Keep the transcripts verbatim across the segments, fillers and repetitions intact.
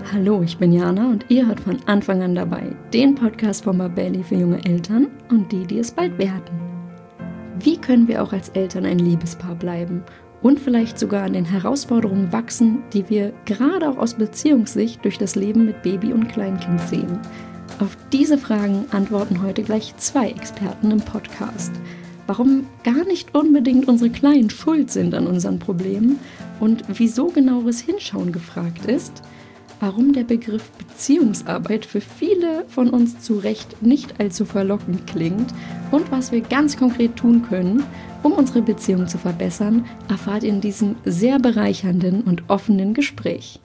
Hallo, ich bin Jana und ihr hört von Anfang an dabei den Podcast von Babelli für junge Eltern und die, die es bald werden. Wie können wir auch als Eltern ein Liebespaar bleiben und vielleicht sogar an den Herausforderungen wachsen, die wir gerade auch aus Beziehungssicht durch das Leben mit Baby und Kleinkind sehen? Auf diese Fragen antworten heute gleich zwei Experten im Podcast. Warum gar nicht unbedingt unsere Kleinen schuld sind an unseren Problemen und wieso genaueres Hinschauen gefragt ist, warum der Begriff Beziehungsarbeit für viele von uns zu Recht nicht allzu verlockend klingt und was wir ganz konkret tun können, um unsere Beziehung zu verbessern, erfahrt ihr in diesem sehr bereichernden und offenen Gespräch.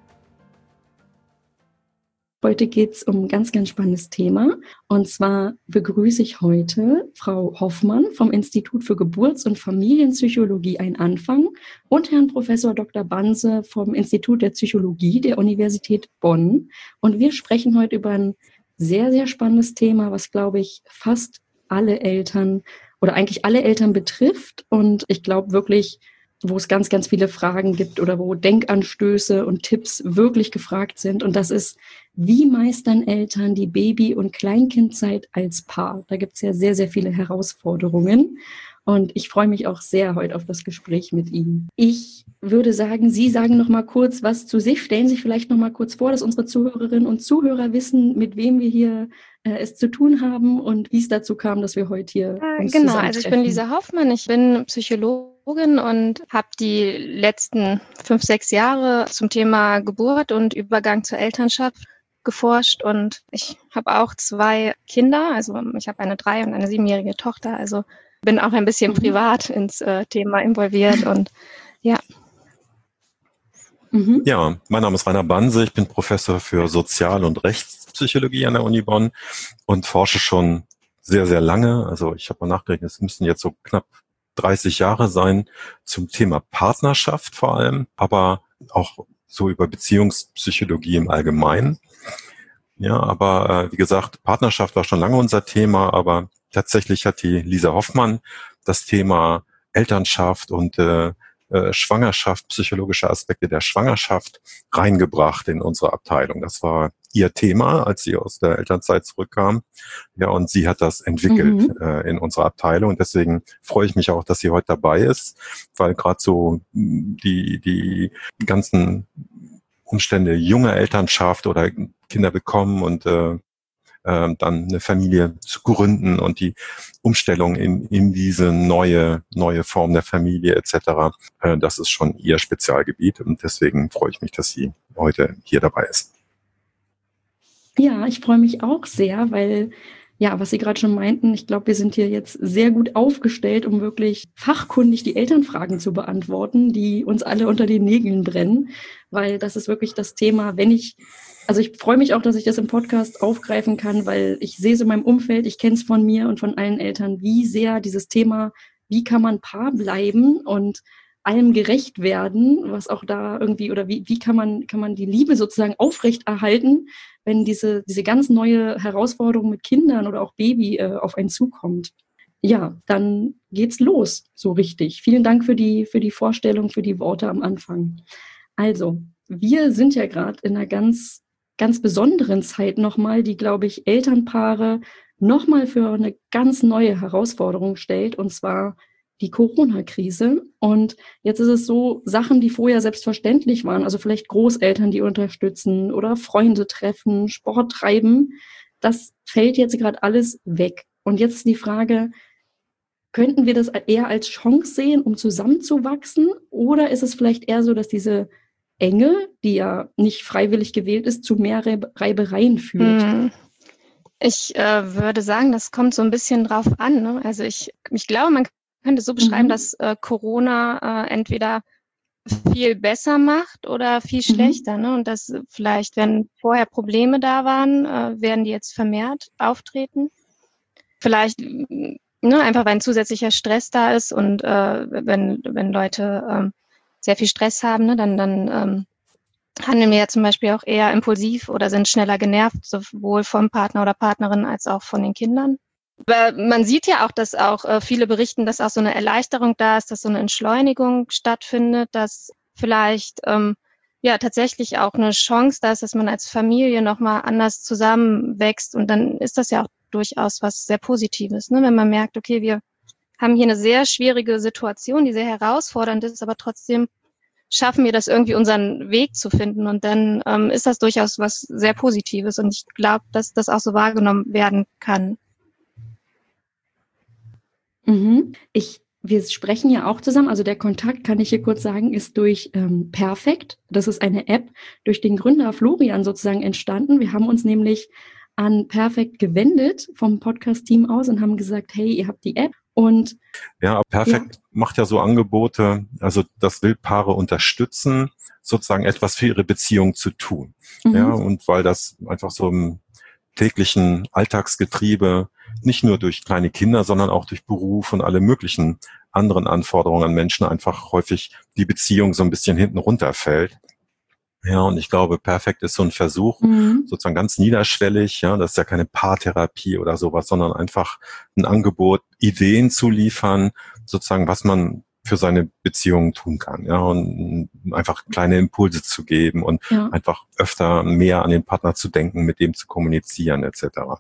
Heute geht es um ein ganz, ganz spannendes Thema. Und zwar begrüße ich heute Frau Hoffmann vom Institut für Geburts- und Familienpsychologie Ein Anfang und Herrn Professor Doktor Banse vom Institut der Psychologie der Universität Bonn. Und wir sprechen heute über ein sehr, sehr spannendes Thema, was, glaube ich, fast alle Eltern oder eigentlich alle Eltern betrifft. Und ich glaube wirklich, wo es ganz, ganz viele Fragen gibt oder wo Denkanstöße und Tipps wirklich gefragt sind. Und das ist, wie meistern Eltern die Baby- und Kleinkindzeit als Paar? Da gibt es ja sehr, sehr viele Herausforderungen. Und ich freue mich auch sehr heute auf das Gespräch mit Ihnen. Ich würde sagen, Sie sagen noch mal kurz was zu sich. Stellen Sie sich vielleicht noch mal kurz vor, dass unsere Zuhörerinnen und Zuhörer wissen, mit wem wir hier äh, es zu tun haben und wie es dazu kam, dass wir heute hier äh, uns Genau, also ich bin zusammentreffen. Lisa Hoffmann, ich bin Psychologin und habe die letzten fünf, sechs Jahre zum Thema Geburt und Übergang zur Elternschaft geforscht und ich habe auch zwei Kinder, also ich habe eine drei- und eine siebenjährige Tochter, also bin auch ein bisschen Mhm. privat ins äh, Thema involviert und ja. Mhm. Ja, mein Name ist Rainer Banse, ich bin Professor für Sozial- und Rechtspsychologie an der Uni Bonn und forsche schon sehr, sehr lange, also ich habe mal nachgerechnet, es müssten jetzt so knapp dreißig Jahre sein, zum Thema Partnerschaft vor allem, aber auch so über Beziehungspsychologie im Allgemeinen. Ja, aber äh, wie gesagt, Partnerschaft war schon lange unser Thema, aber tatsächlich hat die Lisa Hoffmann das Thema Elternschaft und äh, äh, Schwangerschaft, psychologische Aspekte der Schwangerschaft reingebracht in unsere Abteilung. Das war ihr Thema, als sie aus der Elternzeit zurückkam. Ja, und sie hat das entwickelt Mhm. äh, in unserer Abteilung. Und deswegen freue ich mich auch, dass sie heute dabei ist, weil gerade so die die ganzen Umstände junger Elternschaft oder Kinder bekommen und äh, äh, dann eine Familie zu gründen und die Umstellung in in diese neue neue Form der Familie et cetera. Äh, das ist schon ihr Spezialgebiet und deswegen freue ich mich, dass sie heute hier dabei ist. Ja, ich freue mich auch sehr, weil, ja, was Sie gerade schon meinten, ich glaube, wir sind hier jetzt sehr gut aufgestellt, um wirklich fachkundig die Elternfragen zu beantworten, die uns alle unter den Nägeln brennen, weil das ist wirklich das Thema, wenn ich, also ich freue mich auch, dass ich das im Podcast aufgreifen kann, weil ich sehe es in meinem Umfeld, ich kenne es von mir und von allen Eltern, wie sehr dieses Thema, wie kann man Paar bleiben und allem gerecht werden, was auch da irgendwie, oder wie, wie kann man, kann man die Liebe sozusagen aufrechterhalten, wenn diese, diese ganz neue Herausforderung mit Kindern oder auch Baby äh, auf einen zukommt. Ja, dann geht's los, so richtig. Vielen Dank für die, für die Vorstellung, für die Worte am Anfang. Also, wir sind ja gerade in einer ganz, ganz besonderen Zeit nochmal, die, glaube ich, Elternpaare nochmal für eine ganz neue Herausforderung stellt, und zwar die Corona-Krise. Und jetzt ist es so, Sachen, die vorher selbstverständlich waren, also vielleicht Großeltern, die unterstützen oder Freunde treffen, Sport treiben, das fällt jetzt gerade alles weg. Und jetzt ist die Frage, könnten wir das eher als Chance sehen, um zusammenzuwachsen? Oder ist es vielleicht eher so, dass diese Enge, die ja nicht freiwillig gewählt ist, zu mehr Reibereien führt? Hm. Ich äh, würde sagen, das kommt so ein bisschen drauf an. Ne? Also ich, ich glaube, man könnte so beschreiben, Mhm. dass äh, Corona äh, entweder viel besser macht oder viel schlechter. Mhm. Ne? Und dass vielleicht, wenn vorher Probleme da waren, äh, werden die jetzt vermehrt auftreten. Vielleicht ne, einfach, weil ein zusätzlicher Stress da ist und äh, wenn, wenn Leute ähm, sehr viel Stress haben, ne, dann, dann ähm, handeln wir ja zum Beispiel auch eher impulsiv oder sind schneller genervt, sowohl vom Partner oder Partnerin als auch von den Kindern. Aber man sieht ja auch, dass auch äh, viele berichten, dass auch so eine Erleichterung da ist, dass so eine Entschleunigung stattfindet, dass vielleicht ähm, ja tatsächlich auch eine Chance da ist, dass man als Familie nochmal anders zusammenwächst. Und dann ist das ja auch durchaus was sehr Positives, ne? Wenn man merkt, okay, wir haben hier eine sehr schwierige Situation, die sehr herausfordernd ist, aber trotzdem schaffen wir das irgendwie, unseren Weg zu finden. Und dann ähm, ist das durchaus was sehr Positives. Und ich glaube, dass das auch so wahrgenommen werden kann. Mhm. Ich, wir sprechen ja auch zusammen. Also der Kontakt, kann ich hier kurz sagen, ist durch ähm, Perfekt. Das ist eine App, durch den Gründer Florian sozusagen entstanden. Wir haben uns nämlich an Perfekt gewendet vom Podcast-Team aus und haben gesagt, hey, ihr habt die App. Und ja, Perfekt ja. macht ja so Angebote, also das will Paare unterstützen, sozusagen etwas für ihre Beziehung zu tun. Mhm. Ja, und weil das einfach so im täglichen Alltagsgetriebe nicht nur durch kleine Kinder, sondern auch durch Beruf und alle möglichen anderen Anforderungen an Menschen einfach häufig die Beziehung so ein bisschen hinten runterfällt. Ja, und ich glaube, Perfekt ist so ein Versuch, mhm. sozusagen ganz niederschwellig, ja, das ist ja keine Paartherapie oder sowas, sondern einfach ein Angebot, Ideen zu liefern, sozusagen, was man für seine Beziehungen tun kann, ja, und einfach kleine Impulse zu geben und ja. einfach öfter mehr an den Partner zu denken, mit dem zu kommunizieren, et cetera.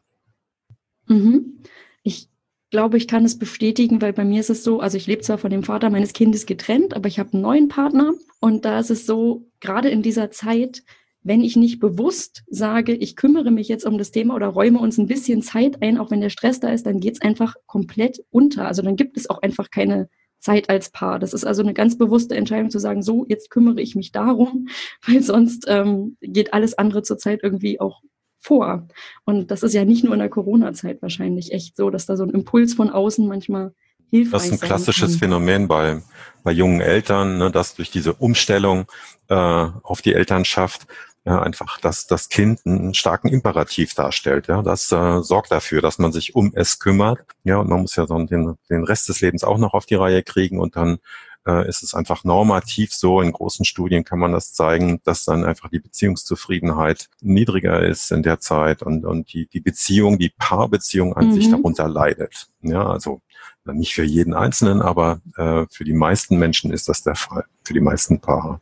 Mhm. Ich glaube, ich kann es bestätigen, weil bei mir ist es so, also ich lebe zwar von dem Vater meines Kindes getrennt, aber ich habe einen neuen Partner und da ist es so, gerade in dieser Zeit, wenn ich nicht bewusst sage, ich kümmere mich jetzt um das Thema oder räume uns ein bisschen Zeit ein, auch wenn der Stress da ist, dann geht es einfach komplett unter. Also dann gibt es auch einfach keine Zeit als Paar. Das ist also eine ganz bewusste Entscheidung zu sagen, so, jetzt kümmere ich mich darum, weil sonst ähm, geht alles andere zurzeit irgendwie auch vor. Und das ist ja nicht nur in der Corona-Zeit wahrscheinlich echt so, dass da so ein Impuls von außen manchmal hilfreich Das ist ein sein klassisches kann. Phänomen bei, bei jungen Eltern, ne, dass durch diese Umstellung äh, auf die Elternschaft ja, einfach, dass das Kind einen starken Imperativ darstellt. Ja, das äh, sorgt dafür, dass man sich um es kümmert. Ja, und man muss ja so den, den Rest des Lebens auch noch auf die Reihe kriegen und dann äh, ist es einfach normativ so. In großen Studien kann man das zeigen, dass dann einfach die Beziehungszufriedenheit niedriger ist in der Zeit und und die die Beziehung, die Paarbeziehung an mhm. sich darunter leidet. Ja, also nicht für jeden Einzelnen, aber äh, für die meisten Menschen ist das der Fall, für die meisten Paare.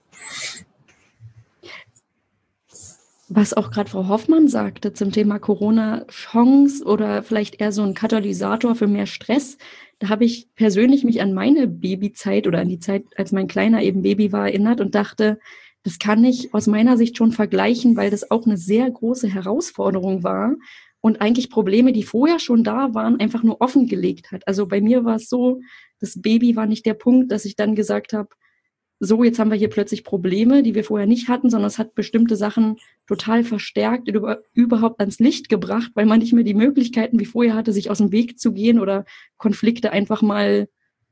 Was auch gerade Frau Hoffmann sagte zum Thema Corona-Chance oder vielleicht eher so ein Katalysator für mehr Stress, da habe ich persönlich mich an meine Babyzeit oder an die Zeit, als mein Kleiner eben Baby war, erinnert und dachte, das kann ich aus meiner Sicht schon vergleichen, weil das auch eine sehr große Herausforderung war und eigentlich Probleme, die vorher schon da waren, einfach nur offengelegt hat. Also bei mir war es so, das Baby war nicht der Punkt, dass ich dann gesagt habe, so, jetzt haben wir hier plötzlich Probleme, die wir vorher nicht hatten, sondern es hat bestimmte Sachen total verstärkt, über, überhaupt ans Licht gebracht, weil man nicht mehr die Möglichkeiten wie vorher hatte, sich aus dem Weg zu gehen oder Konflikte einfach mal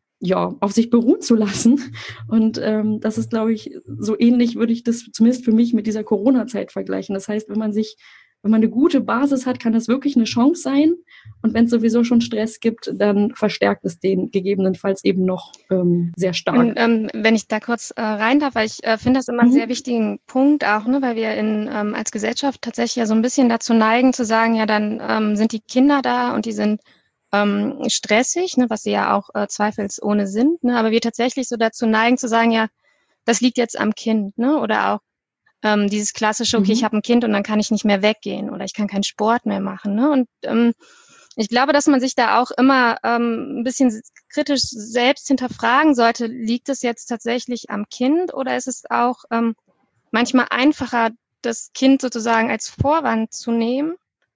ja auf sich beruhen zu lassen. Und ähm, das ist, glaube ich, so ähnlich würde ich das zumindest für mich mit dieser Corona-Zeit vergleichen. Das heißt, wenn man sich Wenn man eine gute Basis hat, kann das wirklich eine Chance sein. Und wenn es sowieso schon Stress gibt, dann verstärkt es den gegebenenfalls eben noch ähm, sehr stark. Und, ähm, wenn ich da kurz äh, rein darf, weil ich äh, finde das immer einen mhm. sehr wichtigen Punkt auch, ne, weil wir in ähm, als Gesellschaft tatsächlich ja so ein bisschen dazu neigen zu sagen, ja, dann ähm, sind die Kinder da und die sind ähm, stressig, ne, was sie ja auch äh, zweifelsohne sind. Ne, aber wir tatsächlich so dazu neigen zu sagen, ja, das liegt jetzt am Kind, ne, oder auch Ähm, dieses klassische, okay, mhm. ich habe ein Kind und dann kann ich nicht mehr weggehen oder ich kann keinen Sport mehr machen. Ne? Und ähm, ich glaube, dass man sich da auch immer ähm, ein bisschen kritisch selbst hinterfragen sollte, liegt es jetzt tatsächlich am Kind oder ist es auch ähm, manchmal einfacher, das Kind sozusagen als Vorwand zu nehmen,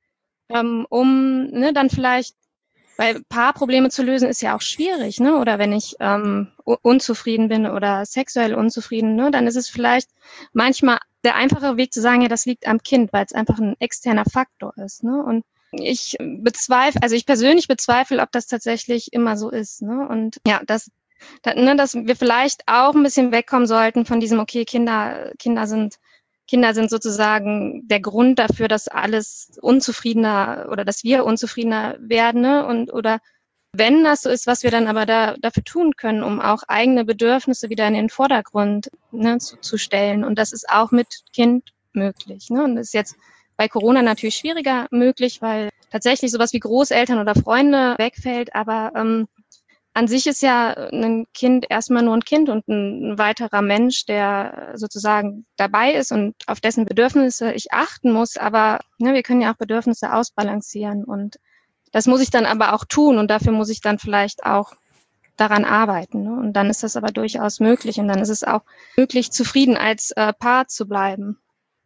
ähm, um ne, dann vielleicht, weil Paarprobleme zu lösen ist ja auch schwierig, ne? Oder wenn ich ähm, unzufrieden bin oder sexuell unzufrieden, ne, dann ist es vielleicht manchmal der einfache Weg zu sagen, ja, das liegt am Kind, weil es einfach ein externer Faktor ist, ne? Und ich bezweifle, also ich persönlich bezweifle, ob das tatsächlich immer so ist, ne? Und ja, dass, dass, ne, dass wir vielleicht auch ein bisschen wegkommen sollten von diesem, okay, Kinder, Kinder sind Kinder sind sozusagen der Grund dafür, dass alles unzufriedener oder dass wir unzufriedener werden, ne? Und oder wenn das so ist, was wir dann aber da dafür tun können, um auch eigene Bedürfnisse wieder in den Vordergrund ne, zu, zu stellen. Und das ist auch mit Kind möglich. Ne? Und das ist jetzt bei Corona natürlich schwieriger möglich, weil tatsächlich sowas wie Großeltern oder Freunde wegfällt. Aber ähm, an sich ist ja ein Kind erstmal nur ein Kind und ein, ein weiterer Mensch, der sozusagen dabei ist und auf dessen Bedürfnisse ich achten muss. Aber ne, wir können ja auch Bedürfnisse ausbalancieren und das muss ich dann aber auch tun und dafür muss ich dann vielleicht auch daran arbeiten. Ne? Und dann ist das aber durchaus möglich und dann ist es auch möglich, zufrieden als äh, Paar zu bleiben.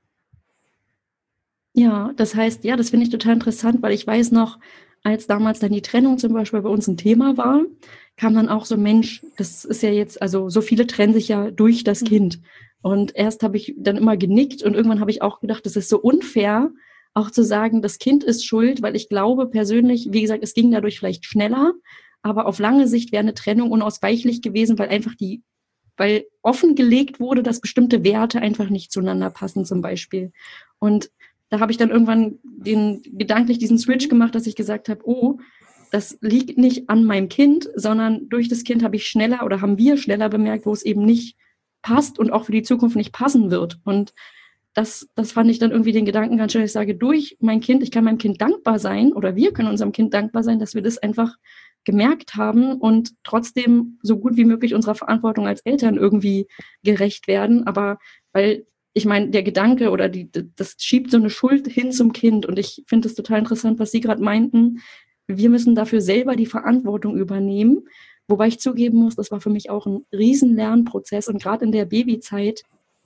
Ja, das heißt, ja, das finde ich total interessant, weil ich weiß noch, als damals dann die Trennung zum Beispiel bei uns ein Thema war, kam dann auch so, Mensch, das ist ja jetzt, also so viele trennen sich ja durch das Kind. Und erst habe ich dann immer genickt und irgendwann habe ich auch gedacht, das ist so unfair, auch zu sagen, das Kind ist schuld, weil ich glaube persönlich, wie gesagt, es ging dadurch vielleicht schneller, aber auf lange Sicht wäre eine Trennung unausweichlich gewesen, weil einfach die, weil offengelegt wurde, dass bestimmte Werte einfach nicht zueinander passen zum Beispiel. Und da habe ich dann irgendwann den, gedanklich diesen Switch gemacht, dass ich gesagt habe, oh, das liegt nicht an meinem Kind, sondern durch das Kind habe ich schneller oder haben wir schneller bemerkt, wo es eben nicht passt und auch für die Zukunft nicht passen wird. Und das, das fand ich dann irgendwie den Gedanken ganz schön. Ich sage, durch mein Kind, ich kann meinem Kind dankbar sein oder wir können unserem Kind dankbar sein, dass wir das einfach gemerkt haben und trotzdem so gut wie möglich unserer Verantwortung als Eltern irgendwie gerecht werden. Aber weil ich meine, der Gedanke oder die, das schiebt so eine Schuld hin zum Kind. Und ich finde es total interessant, was Sie gerade meinten. Wir müssen dafür selber die Verantwortung übernehmen. Wobei ich zugeben muss, das war für mich auch ein riesen Lernprozess. Und gerade in der Babyzeit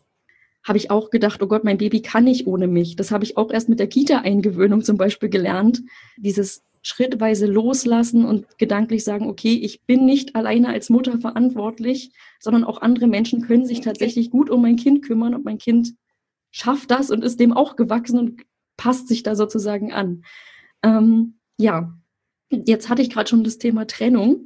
habe ich auch gedacht, oh Gott, mein Baby kann nicht ohne mich. Das habe ich auch erst mit der Kita-Eingewöhnung zum Beispiel gelernt. Dieses schrittweise loslassen und gedanklich sagen, okay, ich bin nicht alleine als Mutter verantwortlich, sondern auch andere Menschen können sich tatsächlich gut um mein Kind kümmern und mein Kind schafft das und ist dem auch gewachsen und passt sich da sozusagen an. Ähm, ja, jetzt hatte ich gerade schon das Thema Trennung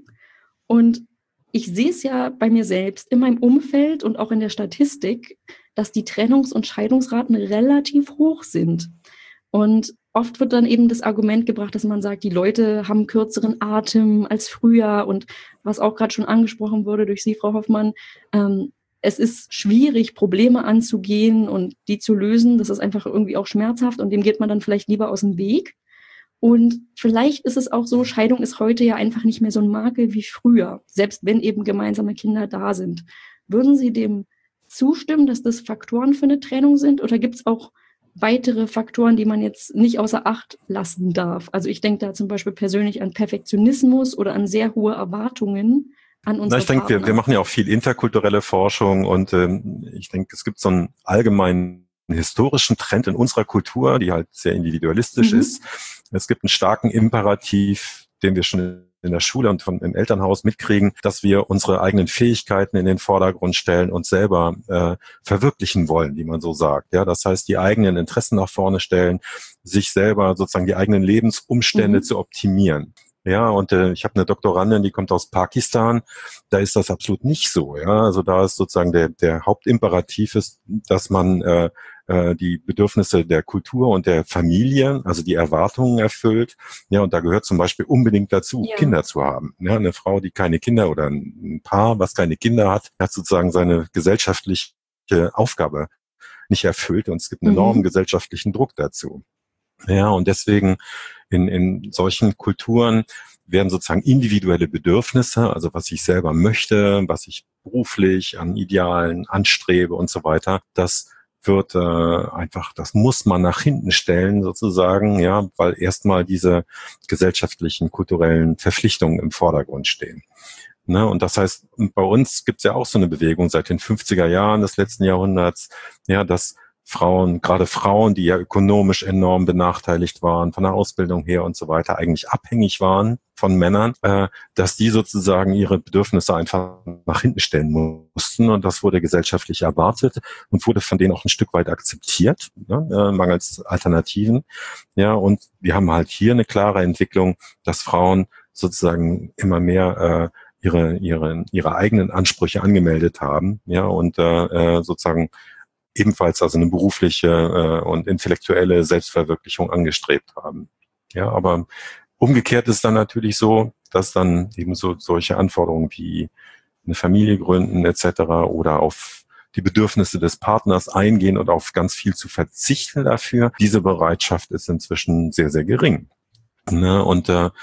und ich sehe es ja bei mir selbst, in meinem Umfeld und auch in der Statistik, dass die Trennungs- und Scheidungsraten relativ hoch sind. Und oft wird dann eben das Argument gebracht, dass man sagt, die Leute haben kürzeren Atem als früher und was auch gerade schon angesprochen wurde durch Sie, Frau Hoffmann, ähm, es ist schwierig, Probleme anzugehen und die zu lösen. Das ist einfach irgendwie auch schmerzhaft und dem geht man dann vielleicht lieber aus dem Weg. Und vielleicht ist es auch so, Scheidung ist heute ja einfach nicht mehr so ein Makel wie früher, selbst wenn eben gemeinsame Kinder da sind. Würden Sie dem zustimmen, dass das Faktoren für eine Trennung sind oder gibt es auch weitere Faktoren, die man jetzt nicht außer Acht lassen darf? Also ich denke da zum Beispiel persönlich an Perfektionismus oder an sehr hohe Erwartungen an unsere Na, ich denke, Partner. wir, wir machen ja auch viel interkulturelle Forschung und ähm, ich denke, es gibt so einen allgemeinen historischen Trend in unserer Kultur, die halt sehr individualistisch mhm. ist. Es gibt einen starken Imperativ, den wir schon in der Schule und vom, im Elternhaus mitkriegen, dass wir unsere eigenen Fähigkeiten in den Vordergrund stellen und selber äh, verwirklichen wollen, wie man so sagt. Ja, das heißt, die eigenen Interessen nach vorne stellen, sich selber sozusagen die eigenen Lebensumstände mhm. zu optimieren. Ja, und äh, ich habe eine Doktorandin, die kommt aus Pakistan. Da ist das absolut nicht so. Ja, also da ist sozusagen der der Hauptimperativ ist, dass man äh, äh, die Bedürfnisse der Kultur und der Familie, also die Erwartungen erfüllt. Ja, und da gehört zum Beispiel unbedingt dazu, ja. Kinder zu haben. Ja, eine Frau, die keine Kinder oder ein Paar, was keine Kinder hat, hat sozusagen seine gesellschaftliche Aufgabe nicht erfüllt und es gibt einen mhm. enormen gesellschaftlichen Druck dazu. Ja, und deswegen in, in solchen Kulturen werden sozusagen individuelle Bedürfnisse, also was ich selber möchte, was ich beruflich an Idealen anstrebe und so weiter, das wird äh, einfach, das muss man nach hinten stellen sozusagen, ja, weil erstmal diese gesellschaftlichen, kulturellen Verpflichtungen im Vordergrund stehen. Ne, und das heißt, bei uns gibt's ja auch so eine Bewegung seit den fünfziger Jahren des letzten Jahrhunderts, ja, dass Frauen, gerade Frauen, die ja ökonomisch enorm benachteiligt waren, von der Ausbildung her und so weiter, eigentlich abhängig waren von Männern, äh, dass die sozusagen ihre Bedürfnisse einfach nach hinten stellen mussten. Und das wurde gesellschaftlich erwartet und wurde von denen auch ein Stück weit akzeptiert, ne, äh, mangels Alternativen. Ja, und wir haben halt hier eine klare Entwicklung, dass Frauen sozusagen immer mehr äh, ihre ihre ihre eigenen Ansprüche angemeldet haben, ja, und äh, sozusagen ebenfalls also eine berufliche äh, und intellektuelle Selbstverwirklichung angestrebt haben. Ja, aber umgekehrt ist dann natürlich so, dass dann eben so solche Anforderungen wie eine Familie gründen et cetera oder auf die Bedürfnisse des Partners eingehen und auf ganz viel zu verzichten dafür, diese Bereitschaft ist inzwischen sehr, sehr gering. Ne? Und äh,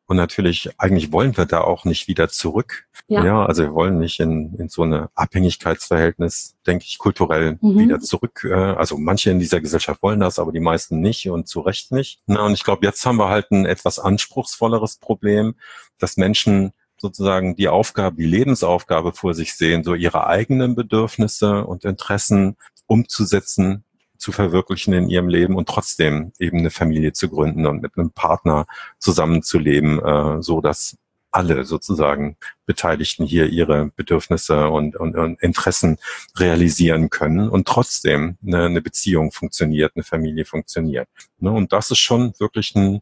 Und natürlich, eigentlich wollen wir da auch nicht wieder zurück. Ja, ja also wir wollen nicht in, in so eine Abhängigkeitsverhältnis, denke ich, kulturell mhm. wieder zurück. Also manche in dieser Gesellschaft wollen das, aber die meisten nicht und zu Recht nicht. Na, und ich glaube, jetzt haben wir halt ein etwas anspruchsvolleres Problem, dass Menschen sozusagen die Aufgabe, die Lebensaufgabe vor sich sehen, so ihre eigenen Bedürfnisse und Interessen umzusetzen, zu verwirklichen in ihrem Leben und trotzdem eben eine Familie zu gründen und mit einem Partner zusammenzuleben, äh, so dass alle sozusagen Beteiligten hier ihre Bedürfnisse und, und, und Interessen realisieren können und trotzdem eine, eine Beziehung funktioniert, eine Familie funktioniert. Ne? Und das ist schon wirklich ein,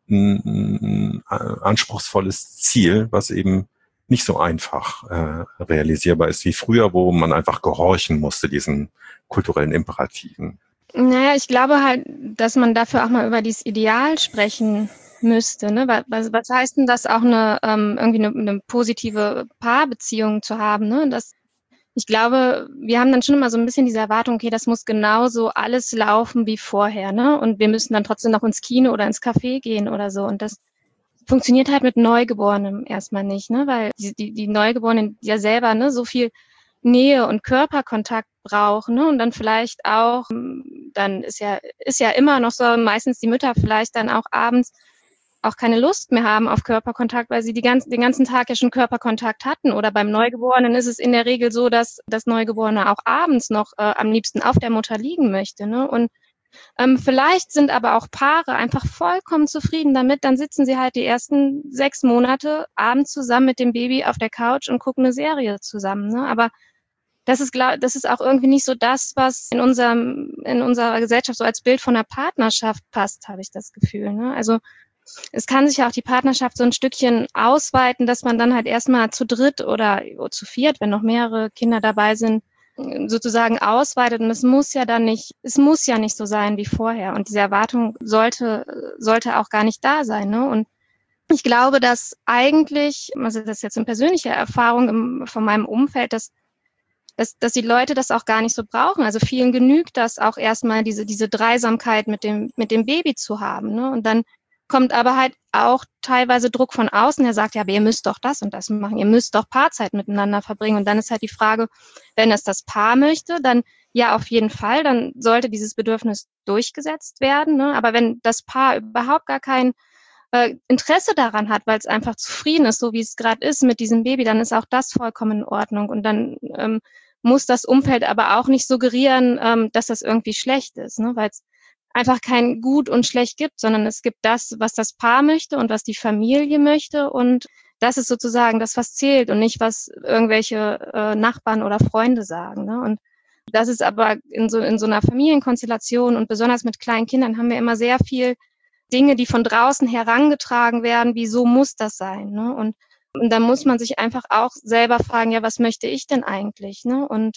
ein, ein anspruchsvolles Ziel, was eben nicht so einfach äh, realisierbar ist wie früher, wo man einfach gehorchen musste, diesen kulturellen Imperativen. Naja, ich glaube halt, dass man dafür auch mal über dieses Ideal sprechen müsste. Ne? Was, was heißt denn das, auch eine ähm, irgendwie eine, eine positive Paarbeziehung zu haben? Ne? Das, ich glaube, wir haben dann schon immer so ein bisschen diese Erwartung, okay, das muss genauso alles laufen wie vorher, ne? Und wir müssen dann trotzdem noch ins Kino oder ins Café gehen oder so. Und das funktioniert halt mit Neugeborenen erstmal nicht, ne? Weil die, die, die Neugeborenen ja selber ne so viel Nähe und Körperkontakt brauchen, ne? Und dann vielleicht auch, dann ist ja ist ja immer noch so, meistens die Mütter vielleicht dann auch abends auch keine Lust mehr haben auf Körperkontakt, weil sie die ganzen, den ganzen Tag ja schon Körperkontakt hatten. Oder beim Neugeborenen ist es in der Regel so, dass das Neugeborene auch abends noch äh, am liebsten auf der Mutter liegen möchte, ne? Und ähm, vielleicht sind aber auch Paare einfach vollkommen zufrieden damit. Dann sitzen sie halt die ersten sechs Monate abends zusammen mit dem Baby auf der Couch und gucken eine Serie zusammen, ne? Aber das ist, das ist auch irgendwie nicht so das, was in unserem, in unserer Gesellschaft so als Bild von einer Partnerschaft passt, habe ich das Gefühl, ne? Also, es kann sich ja auch die Partnerschaft so ein Stückchen ausweiten, dass man dann halt erstmal zu dritt oder zu viert, wenn noch mehrere Kinder dabei sind, sozusagen ausweitet. Und es muss ja dann nicht, es muss ja nicht so sein wie vorher. Und diese Erwartung sollte, sollte auch gar nicht da sein, ne? Und ich glaube, dass eigentlich, also das ist jetzt eine persönliche Erfahrung im, von meinem Umfeld, dass Dass, dass die Leute das auch gar nicht so brauchen. Also vielen genügt das auch erstmal, diese, diese Dreisamkeit mit dem, mit dem Baby zu haben, ne? Und dann kommt aber halt auch teilweise Druck von außen, der sagt, ja, aber ihr müsst doch das und das machen, ihr müsst doch Paarzeit miteinander verbringen. Und dann ist halt die Frage, wenn es das Paar möchte, dann ja, auf jeden Fall, dann sollte dieses Bedürfnis durchgesetzt werden, ne? Aber wenn das Paar überhaupt gar kein äh, Interesse daran hat, weil es einfach zufrieden ist, so wie es gerade ist mit diesem Baby, dann ist auch das vollkommen in Ordnung. Und dann ähm, muss das Umfeld aber auch nicht suggerieren, ähm, dass das irgendwie schlecht ist, ne? Weil es einfach kein Gut und Schlecht gibt, sondern es gibt das, was das Paar möchte und was die Familie möchte. Und das ist sozusagen das, was zählt und nicht, was irgendwelche äh, Nachbarn oder Freunde sagen, ne? Und das ist aber in so, in so einer Familienkonstellation und besonders mit kleinen Kindern haben wir immer sehr viel Dinge, die von draußen herangetragen werden, wie so muss das sein, ne? Und, und dann muss man sich einfach auch selber fragen, ja, was möchte ich denn eigentlich, ne? Und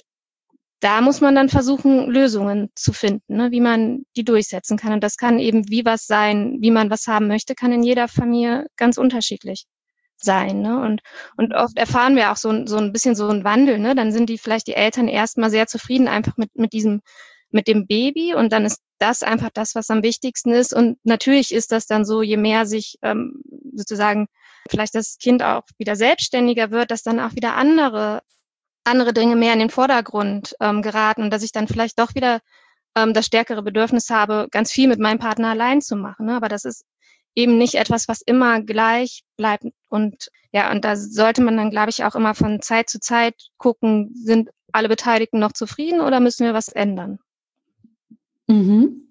da muss man dann versuchen, Lösungen zu finden, ne, wie man die durchsetzen kann. Und das kann eben wie was sein, wie man was haben möchte, kann in jeder Familie ganz unterschiedlich sein, ne? Und, und oft erfahren wir auch so, so ein bisschen so einen Wandel, ne? Dann sind die vielleicht die Eltern erstmal sehr zufrieden einfach mit, mit diesem, mit dem Baby und dann ist das einfach das, was am wichtigsten ist. Und natürlich ist das dann so, je mehr sich ähm, sozusagen vielleicht das Kind auch wieder selbstständiger wird, dass dann auch wieder andere andere Dinge mehr in den Vordergrund ähm, geraten und dass ich dann vielleicht doch wieder ähm, das stärkere Bedürfnis habe, ganz viel mit meinem Partner allein zu machen, ne? Aber das ist eben nicht etwas, was immer gleich bleibt. Und ja, und da sollte man dann, glaube ich, auch immer von Zeit zu Zeit gucken, sind alle Beteiligten noch zufrieden oder müssen wir was ändern? Mhm.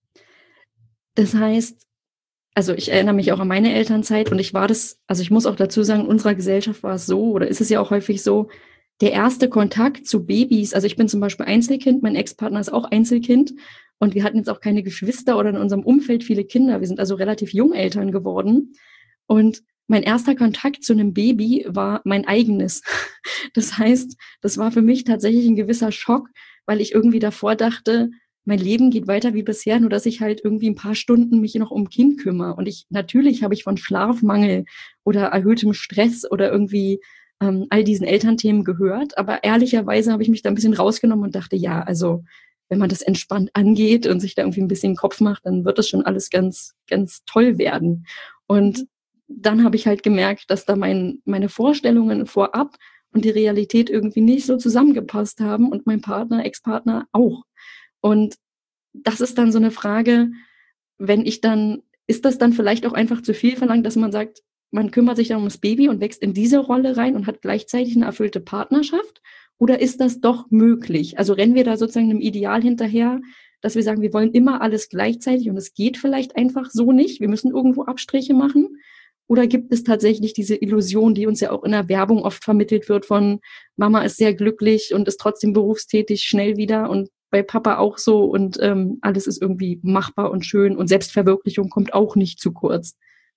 Das heißt, also ich erinnere mich auch an meine Elternzeit und ich war das, also ich muss auch dazu sagen, in unserer Gesellschaft war es so, oder ist es ja auch häufig so, der erste Kontakt zu Babys, also ich bin zum Beispiel Einzelkind, mein Ex-Partner ist auch Einzelkind und wir hatten jetzt auch keine Geschwister oder in unserem Umfeld viele Kinder. Wir sind also relativ jung Eltern geworden und mein erster Kontakt zu einem Baby war mein eigenes. Das heißt, das war für mich tatsächlich ein gewisser Schock, weil ich irgendwie davor dachte, mein Leben geht weiter wie bisher, nur dass ich halt irgendwie ein paar Stunden mich noch um Kind kümmere. Und ich, natürlich habe ich von Schlafmangel oder erhöhtem Stress oder irgendwie ähm, all diesen Elternthemen gehört. Aber ehrlicherweise habe ich mich da ein bisschen rausgenommen und dachte, ja, also wenn man das entspannt angeht und sich da irgendwie ein bisschen Kopf macht, dann wird das schon alles ganz, ganz toll werden. Und dann habe ich halt gemerkt, dass da mein, meine Vorstellungen vorab und die Realität irgendwie nicht so zusammengepasst haben und mein Partner, Ex-Partner auch. Und das ist dann so eine Frage, wenn ich dann, ist das dann vielleicht auch einfach zu viel verlangt, dass man sagt, man kümmert sich dann ums Baby und wächst in diese Rolle rein und hat gleichzeitig eine erfüllte Partnerschaft? Oder ist das doch möglich? Also rennen wir da sozusagen einem Ideal hinterher, dass wir sagen, wir wollen immer alles gleichzeitig und es geht vielleicht einfach so nicht. Wir müssen irgendwo Abstriche machen. Oder gibt es tatsächlich diese Illusion, die uns ja auch in der Werbung oft vermittelt wird von Mama ist sehr glücklich und ist trotzdem berufstätig, schnell wieder und bei Papa auch so und ähm, alles ist irgendwie machbar und schön und Selbstverwirklichung kommt auch nicht zu kurz.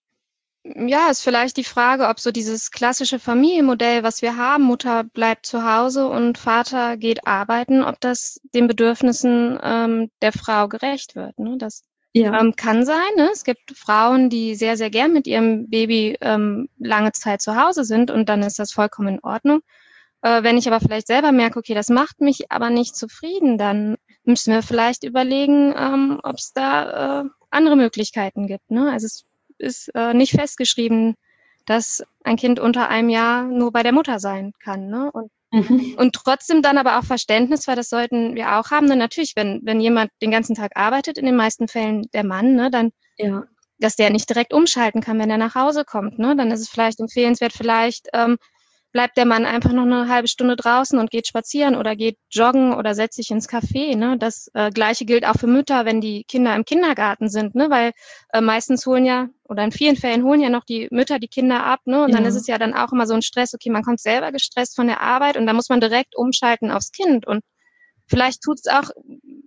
Ja, ist vielleicht die Frage, ob so dieses klassische Familienmodell, was wir haben, Mutter bleibt zu Hause und Vater geht arbeiten, ob das den Bedürfnissen ähm, der Frau gerecht wird. Ne? Das Ja. ähm, kann sein. Ne? Es gibt Frauen, die sehr, sehr gern mit ihrem Baby ähm, lange Zeit zu Hause sind und dann ist das vollkommen in Ordnung. Äh, wenn ich aber vielleicht selber merke, okay, das macht mich aber nicht zufrieden, dann müssen wir vielleicht überlegen, ähm, ob es da äh, andere Möglichkeiten gibt. Ne? Also es ist äh, nicht festgeschrieben, dass ein Kind unter einem Jahr nur bei der Mutter sein kann. Ne? Und, mhm. und trotzdem dann aber auch Verständnis, weil das sollten wir auch haben. Denn natürlich, wenn, wenn jemand den ganzen Tag arbeitet, in den meisten Fällen der Mann, ne, dann, ja. dass der nicht direkt umschalten kann, wenn er nach Hause kommt. Ne? Dann ist es vielleicht empfehlenswert, vielleicht ähm, bleibt der Mann einfach noch eine halbe Stunde draußen und geht spazieren oder geht joggen oder setzt sich ins Café. Ne? Das äh, Gleiche gilt auch für Mütter, wenn die Kinder im Kindergarten sind, ne? Weil äh, meistens holen ja, oder in vielen Fällen holen ja noch die Mütter die Kinder ab. Ne? Und ja. Dann ist es ja dann auch immer so ein Stress, okay, man kommt selber gestresst von der Arbeit und da muss man direkt umschalten aufs Kind. Und vielleicht tut es auch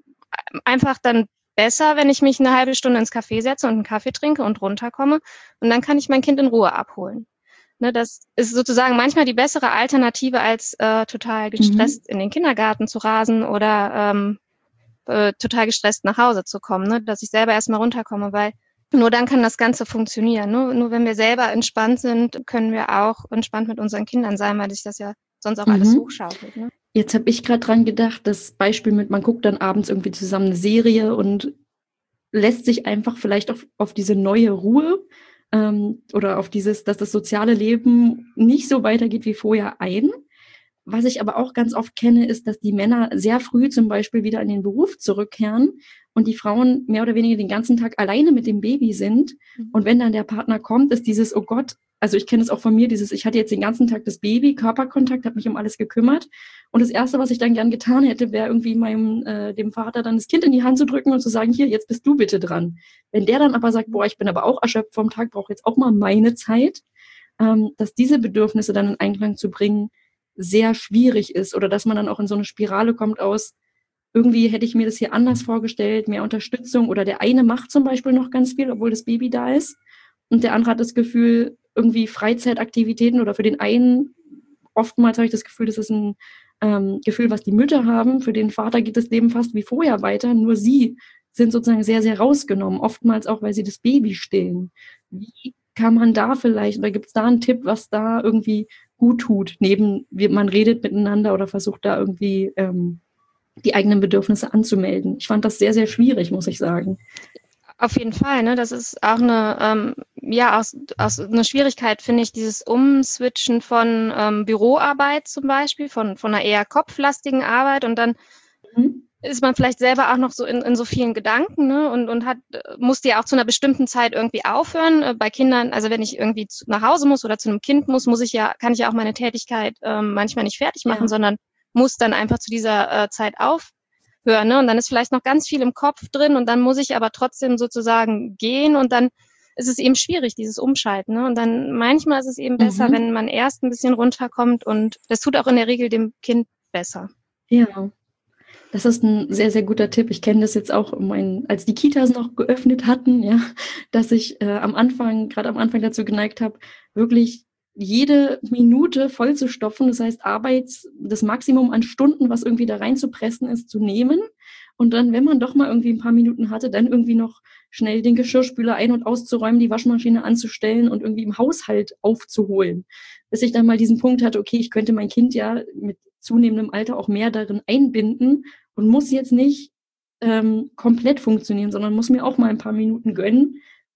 einfach dann besser, wenn ich mich eine halbe Stunde ins Café setze und einen Kaffee trinke und runterkomme und dann kann ich mein Kind in Ruhe abholen. Ne, das ist sozusagen manchmal die bessere Alternative, als äh, total gestresst mhm. in den Kindergarten zu rasen oder ähm, äh, total gestresst nach Hause zu kommen, ne? Dass ich selber erstmal runterkomme, weil nur dann kann das Ganze funktionieren. Ne? Nur wenn wir selber entspannt sind, können wir auch entspannt mit unseren Kindern sein, weil sich das ja sonst auch mhm. alles hochschaukelt. Ne? Jetzt habe ich gerade dran gedacht, das Beispiel mit, man guckt dann abends irgendwie zusammen eine Serie und lässt sich einfach vielleicht auf, auf diese neue Ruhe ähm, oder auf dieses, dass das soziale Leben nicht so weitergeht wie vorher ein. Was ich aber auch ganz oft kenne, ist, dass die Männer sehr früh zum Beispiel wieder in den Beruf zurückkehren und die Frauen mehr oder weniger den ganzen Tag alleine mit dem Baby sind. Mhm. Und wenn dann der Partner kommt, ist dieses, oh Gott, also ich kenne es auch von mir, dieses, ich hatte jetzt den ganzen Tag das Baby, Körperkontakt, habe mich um alles gekümmert. Und das Erste, was ich dann gern getan hätte, wäre irgendwie meinem äh, dem Vater dann das Kind in die Hand zu drücken und zu sagen, hier, jetzt bist du bitte dran. Wenn der dann aber sagt, boah, ich bin aber auch erschöpft vom Tag, brauche jetzt auch mal meine Zeit, ähm, dass diese Bedürfnisse dann in Einklang zu bringen, sehr schwierig ist oder dass man dann auch in so eine Spirale kommt aus, irgendwie hätte ich mir das hier anders vorgestellt, mehr Unterstützung oder der eine macht zum Beispiel noch ganz viel, obwohl das Baby da ist und der andere hat das Gefühl, irgendwie Freizeitaktivitäten oder für den einen, oftmals habe ich das Gefühl, das ist ein ähm, Gefühl, was die Mütter haben, für den Vater geht das Leben fast wie vorher weiter, nur sie sind sozusagen sehr, sehr rausgenommen, oftmals auch, weil sie das Baby stillen. Wie kann man da vielleicht, oder gibt es da einen Tipp, was da irgendwie gut tut, neben, wie man redet miteinander oder versucht da irgendwie ähm, die eigenen Bedürfnisse anzumelden. Ich fand das sehr, sehr schwierig, muss ich sagen. Auf jeden Fall, ne? Das ist auch eine, ähm, ja, aus, aus eine Schwierigkeit, finde ich, dieses Umswitchen von ähm, Büroarbeit zum Beispiel, von, von einer eher kopflastigen Arbeit und dann mhm. ist man vielleicht selber auch noch so in, in so vielen Gedanken, ne? Und, und hat, muss die auch zu einer bestimmten Zeit irgendwie aufhören. Bei Kindern, also wenn ich irgendwie zu, nach Hause muss oder zu einem Kind muss, muss ich ja, kann ich ja auch meine Tätigkeit ähm, manchmal nicht fertig machen, ja. sondern muss dann einfach zu dieser äh, Zeit aufhören, ne? Und dann ist vielleicht noch ganz viel im Kopf drin und dann muss ich aber trotzdem sozusagen gehen und dann ist es eben schwierig, dieses Umschalten, ne? Und dann manchmal ist es eben besser, mhm. wenn man erst ein bisschen runterkommt und das tut auch in der Regel dem Kind besser. Ja. Das ist ein sehr, sehr guter Tipp. Ich kenne das jetzt auch, mein, als die Kitas noch geöffnet hatten, ja, dass ich äh, am Anfang, gerade am Anfang dazu geneigt habe, wirklich jede Minute voll zu stopfen. Das heißt, Arbeits, das Maximum an Stunden, was irgendwie da reinzupressen ist, zu nehmen. Und dann, wenn man doch mal irgendwie ein paar Minuten hatte, dann irgendwie noch schnell den Geschirrspüler ein- und auszuräumen, die Waschmaschine anzustellen und irgendwie im Haushalt aufzuholen. Bis ich dann mal diesen Punkt hatte, okay, ich könnte mein Kind ja mit zunehmendem Alter auch mehr darin einbinden und muss jetzt nicht ähm, komplett funktionieren, sondern muss mir auch mal ein paar Minuten gönnen,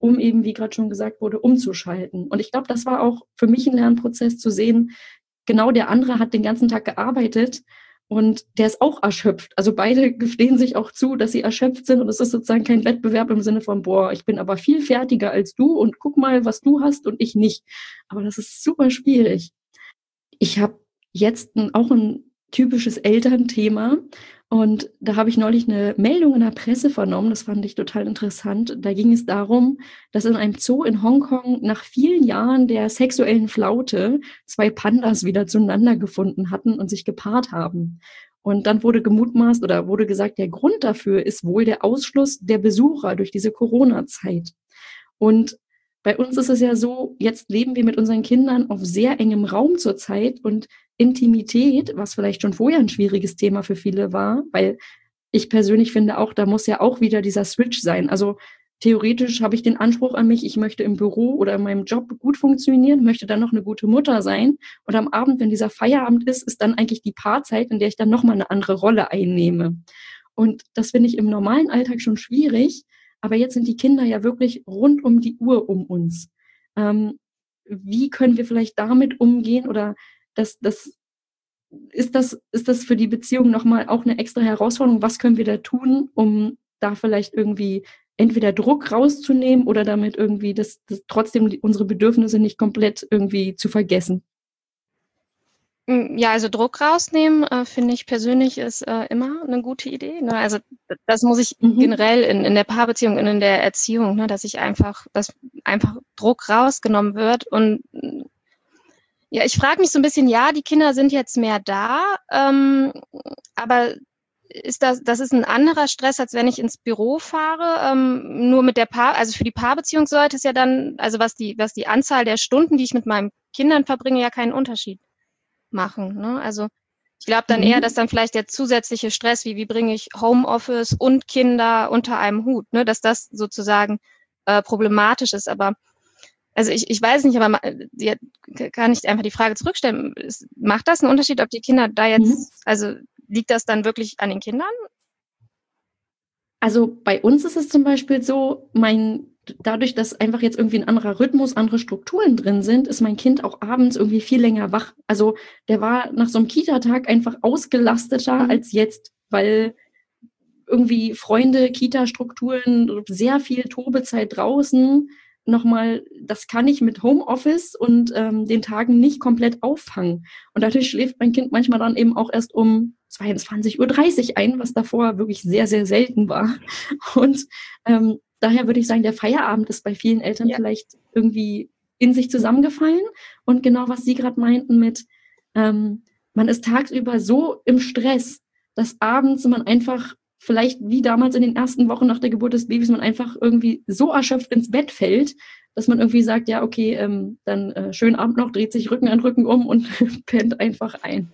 um eben, wie gerade schon gesagt wurde, umzuschalten. Und ich glaube, das war auch für mich ein Lernprozess zu sehen, genau der andere hat den ganzen Tag gearbeitet und der ist auch erschöpft. Also beide gestehen sich auch zu, dass sie erschöpft sind und es ist sozusagen kein Wettbewerb im Sinne von, boah, ich bin aber viel fertiger als du und guck mal, was du hast und ich nicht. Aber das ist super schwierig. Ich habe jetzt ein, auch ein typisches Elternthema und da habe ich neulich eine Meldung in der Presse vernommen, das fand ich total interessant. Da ging es darum, dass in einem Zoo in Hongkong nach vielen Jahren der sexuellen Flaute zwei Pandas wieder zueinander gefunden hatten und sich gepaart haben. Und dann wurde gemutmaßt oder wurde gesagt, der Grund dafür ist wohl der Ausschluss der Besucher durch diese Corona-Zeit. Und bei uns ist es ja so, jetzt leben wir mit unseren Kindern auf sehr engem Raum zurzeit und Intimität, was vielleicht schon vorher ein schwieriges Thema für viele war, weil ich persönlich finde auch, da muss ja auch wieder dieser Switch sein. Also theoretisch habe ich den Anspruch an mich, ich möchte im Büro oder in meinem Job gut funktionieren, möchte dann noch eine gute Mutter sein. Und am Abend, wenn dieser Feierabend ist, ist dann eigentlich die Paarzeit, in der ich dann nochmal eine andere Rolle einnehme. Und das finde ich im normalen Alltag schon schwierig. Aber jetzt sind die Kinder ja wirklich rund um die Uhr um uns. Ähm, wie können wir vielleicht damit umgehen oder das, das, ist das, ist das für die Beziehung nochmal auch eine extra Herausforderung? Was können wir da tun, um da vielleicht irgendwie entweder Druck rauszunehmen oder damit irgendwie das, das trotzdem die, unsere Bedürfnisse nicht komplett irgendwie zu vergessen? Ja, also Druck rausnehmen, äh, finde ich persönlich ist äh, immer eine gute Idee. Ne? Also das muss ich mhm. generell in, in der Paarbeziehung und in der Erziehung, ne? dass ich einfach, dass einfach Druck rausgenommen wird. Und ja, ich frage mich so ein bisschen, ja, die Kinder sind jetzt mehr da, ähm, aber ist das, das ist ein anderer Stress, als wenn ich ins Büro fahre. Ähm, nur mit der Paar, also für die Paarbeziehung sollte es ja dann, also was die, was die Anzahl der Stunden, die ich mit meinen Kindern verbringe, ja keinen Unterschied machen. Ne? Also ich glaube dann mhm. eher, dass dann vielleicht der zusätzliche Stress, wie wie bringe ich Homeoffice und Kinder unter einem Hut, ne? dass das sozusagen äh, problematisch ist. Aber also ich, ich weiß nicht, aber die, kann ich einfach die Frage zurückstellen, ist, macht das einen Unterschied, ob die Kinder da jetzt, mhm. also liegt das dann wirklich an den Kindern? Also bei uns ist es zum Beispiel so, mein dadurch, dass einfach jetzt irgendwie ein anderer Rhythmus, andere Strukturen drin sind, ist mein Kind auch abends irgendwie viel länger wach. Also der war nach so einem Kita-Tag einfach ausgelasteter mhm. als jetzt, weil irgendwie Freunde, Kita-Strukturen, sehr viel Tobezeit draußen, nochmal, das kann ich mit Homeoffice und ähm, den Tagen nicht komplett auffangen. Und dadurch schläft mein Kind manchmal dann eben auch erst um zweiundzwanzig Uhr dreißig ein, was davor wirklich sehr, sehr selten war. Und ähm, daher würde ich sagen, der Feierabend ist bei vielen Eltern ja. vielleicht irgendwie in sich zusammengefallen. Und genau, was Sie gerade meinten mit, ähm, man ist tagsüber so im Stress, dass abends man einfach vielleicht wie damals in den ersten Wochen nach der Geburt des Babys man einfach irgendwie so erschöpft ins Bett fällt, dass man irgendwie sagt, ja, okay, ähm, dann äh, schönen Abend noch, dreht sich Rücken an Rücken um und pennt einfach ein.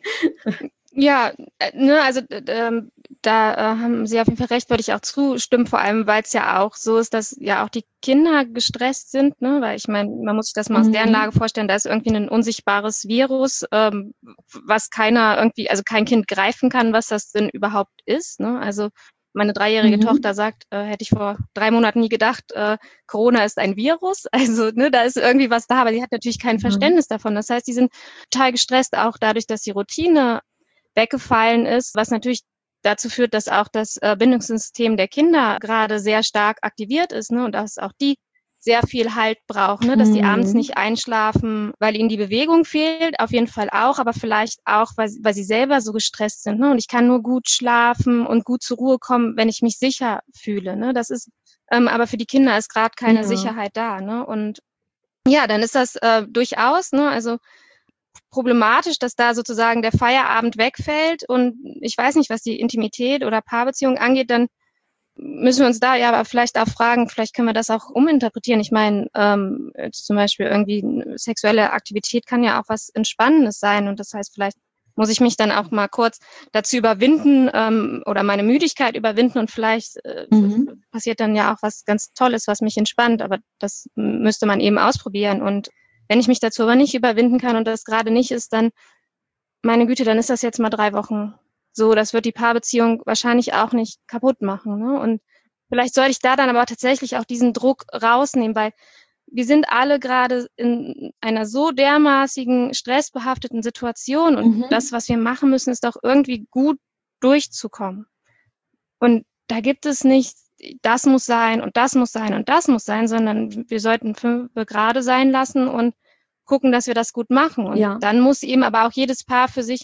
Ja, äh, ne, also äh, da äh, haben Sie auf jeden Fall recht, würde ich auch zustimmen, vor allem, weil es ja auch so ist, dass ja auch die Kinder gestresst sind, ne, weil ich meine, man muss sich das mal mhm. aus deren Lage vorstellen, da ist irgendwie ein unsichtbares Virus, ähm, was keiner irgendwie, also kein Kind greifen kann, was das denn überhaupt ist, ne, also meine dreijährige mhm. Tochter sagt, äh, hätte ich vor drei Monaten nie gedacht, äh, Corona ist ein Virus, also ne, da ist irgendwie was da, aber sie hat natürlich kein Verständnis mhm. davon, das heißt, die sind total gestresst, auch dadurch, dass die Routine weggefallen ist, was natürlich dazu führt, dass auch das äh, Bindungssystem der Kinder gerade sehr stark aktiviert ist, ne, und dass auch die sehr viel Halt brauchen, ne, dass die abends nicht einschlafen, weil ihnen die Bewegung fehlt, auf jeden Fall auch, aber vielleicht auch, weil, weil sie selber so gestresst sind, ne, und ich kann nur gut schlafen und gut zur Ruhe kommen, wenn ich mich sicher fühle, ne, das ist, ähm, aber für die Kinder ist gerade keine ja. Sicherheit da, ne, und ja, dann ist das äh, durchaus, ne, also problematisch, dass da sozusagen der Feierabend wegfällt und ich weiß nicht, was die Intimität oder Paarbeziehung angeht, dann müssen wir uns da ja aber vielleicht auch fragen, vielleicht können wir das auch uminterpretieren. Ich meine, ähm, zum Beispiel irgendwie sexuelle Aktivität kann ja auch was Entspannendes sein und das heißt, vielleicht muss ich mich dann auch mal kurz dazu überwinden ähm, oder meine Müdigkeit überwinden und vielleicht äh, mhm. passiert dann ja auch was ganz Tolles, was mich entspannt, aber das müsste man eben ausprobieren und wenn ich mich dazu aber nicht überwinden kann und das gerade nicht ist, dann, meine Güte, dann ist das jetzt mal drei Wochen so. Das wird die Paarbeziehung wahrscheinlich auch nicht kaputt machen. Ne? Und vielleicht sollte ich da dann aber tatsächlich auch diesen Druck rausnehmen, weil wir sind alle gerade in einer so dermaßigen, stressbehafteten Situation und Mhm. das, was wir machen müssen, ist doch irgendwie gut durchzukommen. Und da gibt es nicht, das muss sein und das muss sein und das muss sein, sondern wir sollten fünf gerade sein lassen und gucken, dass wir das gut machen. Und Ja. dann muss eben aber auch jedes Paar für sich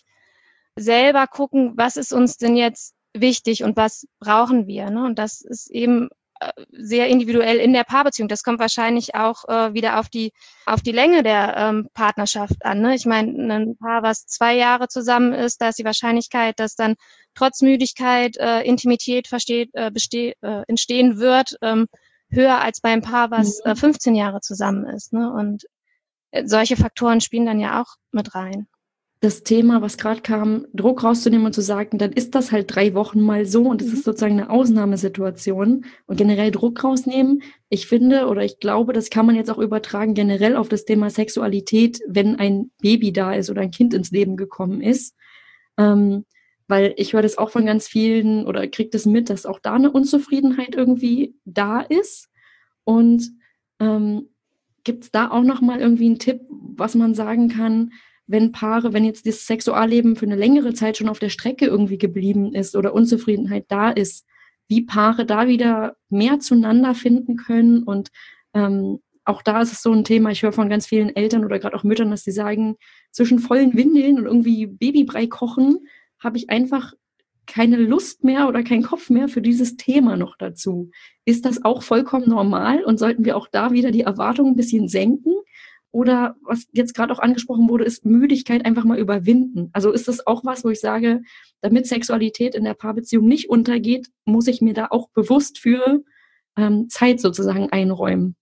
selber gucken, was ist uns denn jetzt wichtig und was brauchen wir. Ne? Und das ist eben äh, sehr individuell in der Paarbeziehung. Das kommt wahrscheinlich auch äh, wieder auf die auf die Länge der ähm, Partnerschaft an. Ne? Ich meine, ein Paar, was zwei Jahre zusammen ist, da ist die Wahrscheinlichkeit, dass dann trotz Müdigkeit äh, Intimität versteht, äh, beste, äh, entstehen wird, ähm, höher als beim Paar, was Mhm. äh, fünfzehn Jahre zusammen ist. Ne? Und äh, solche Faktoren spielen dann ja auch mit rein. Das Thema, was gerade kam, Druck rauszunehmen und zu sagen, dann ist das halt drei Wochen mal so und es Mhm. ist sozusagen eine Ausnahmesituation und generell Druck rausnehmen. Ich finde oder ich glaube, das kann man jetzt auch übertragen generell auf das Thema Sexualität, wenn ein Baby da ist oder ein Kind ins Leben gekommen ist. Ähm, weil ich höre das auch von ganz vielen oder kriege das mit, dass auch da eine Unzufriedenheit irgendwie da ist. Und ähm, gibt es da auch noch mal irgendwie einen Tipp, was man sagen kann, wenn Paare, wenn jetzt das Sexualleben für eine längere Zeit schon auf der Strecke irgendwie geblieben ist oder Unzufriedenheit da ist, wie Paare da wieder mehr zueinander finden können. Und ähm, auch da ist es so ein Thema, ich höre von ganz vielen Eltern oder gerade auch Müttern, dass sie sagen, zwischen vollen Windeln und irgendwie Babybrei kochen, habe ich einfach keine Lust mehr oder keinen Kopf mehr für dieses Thema noch dazu. Ist das auch vollkommen normal und sollten wir auch da wieder die Erwartungen ein bisschen senken? Oder was jetzt gerade auch angesprochen wurde, ist Müdigkeit einfach mal überwinden. Also ist das auch was, wo ich sage, damit Sexualität in der Paarbeziehung nicht untergeht, muss ich mir da auch bewusst für ähm, Zeit sozusagen einräumen.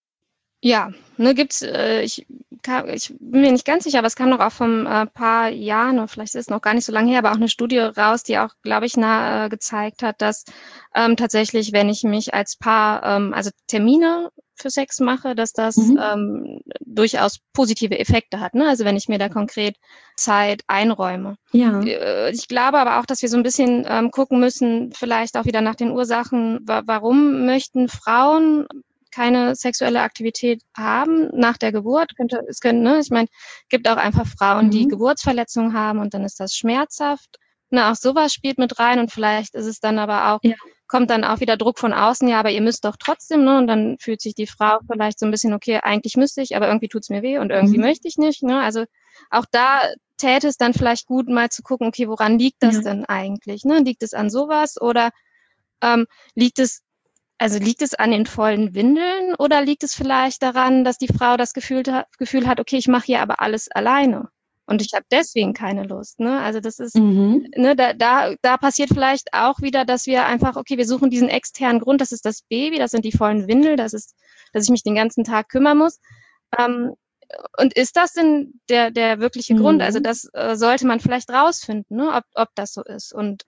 Ja, ne, gibt's, äh, ich, kam, ich bin mir nicht ganz sicher, aber es kam noch auch vom äh, paar Jahren, oder vielleicht ist es noch gar nicht so lange her, aber auch eine Studie raus, die auch, glaube ich, nah äh, gezeigt hat, dass ähm, tatsächlich, wenn ich mich als Paar, ähm, also Termine für Sex mache, dass das Mhm. ähm, durchaus positive Effekte hat. Ne? Also wenn ich mir da konkret Zeit einräume. Ja. Äh, Ich glaube aber auch, dass wir so ein bisschen ähm, gucken müssen, vielleicht auch wieder nach den Ursachen, wa warum möchten Frauen keine sexuelle Aktivität haben nach der Geburt, könnte es können, ne? Ich meine, gibt auch einfach Frauen, die Mhm. Geburtsverletzungen haben und dann ist das schmerzhaft. Ne, auch sowas spielt mit rein und vielleicht ist es dann aber auch, Ja. kommt dann auch wieder Druck von außen, ja, aber ihr müsst doch trotzdem, ne? Und dann fühlt sich die Frau vielleicht so ein bisschen, okay, eigentlich müsste ich, aber irgendwie tut's mir weh und irgendwie Mhm. möchte ich nicht, ne? Also auch da täte es dann vielleicht gut, mal zu gucken, okay, woran liegt das Ja. denn eigentlich? Ne? Liegt es an sowas oder ähm, liegt es also liegt es an den vollen Windeln oder liegt es vielleicht daran, dass die Frau das Gefühl, Gefühl hat, okay, ich mache hier aber alles alleine und ich habe deswegen keine Lust. Ne? Also das ist, Mhm. ne, da, da, da passiert vielleicht auch wieder, dass wir einfach, okay, wir suchen diesen externen Grund, das ist das Baby, das sind die vollen Windel, das ist, dass ich mich den ganzen Tag kümmern muss. Ähm, und ist das denn der, der wirkliche Mhm. Grund? Also das äh, sollte man vielleicht rausfinden, ne, ob, ob das so ist. Und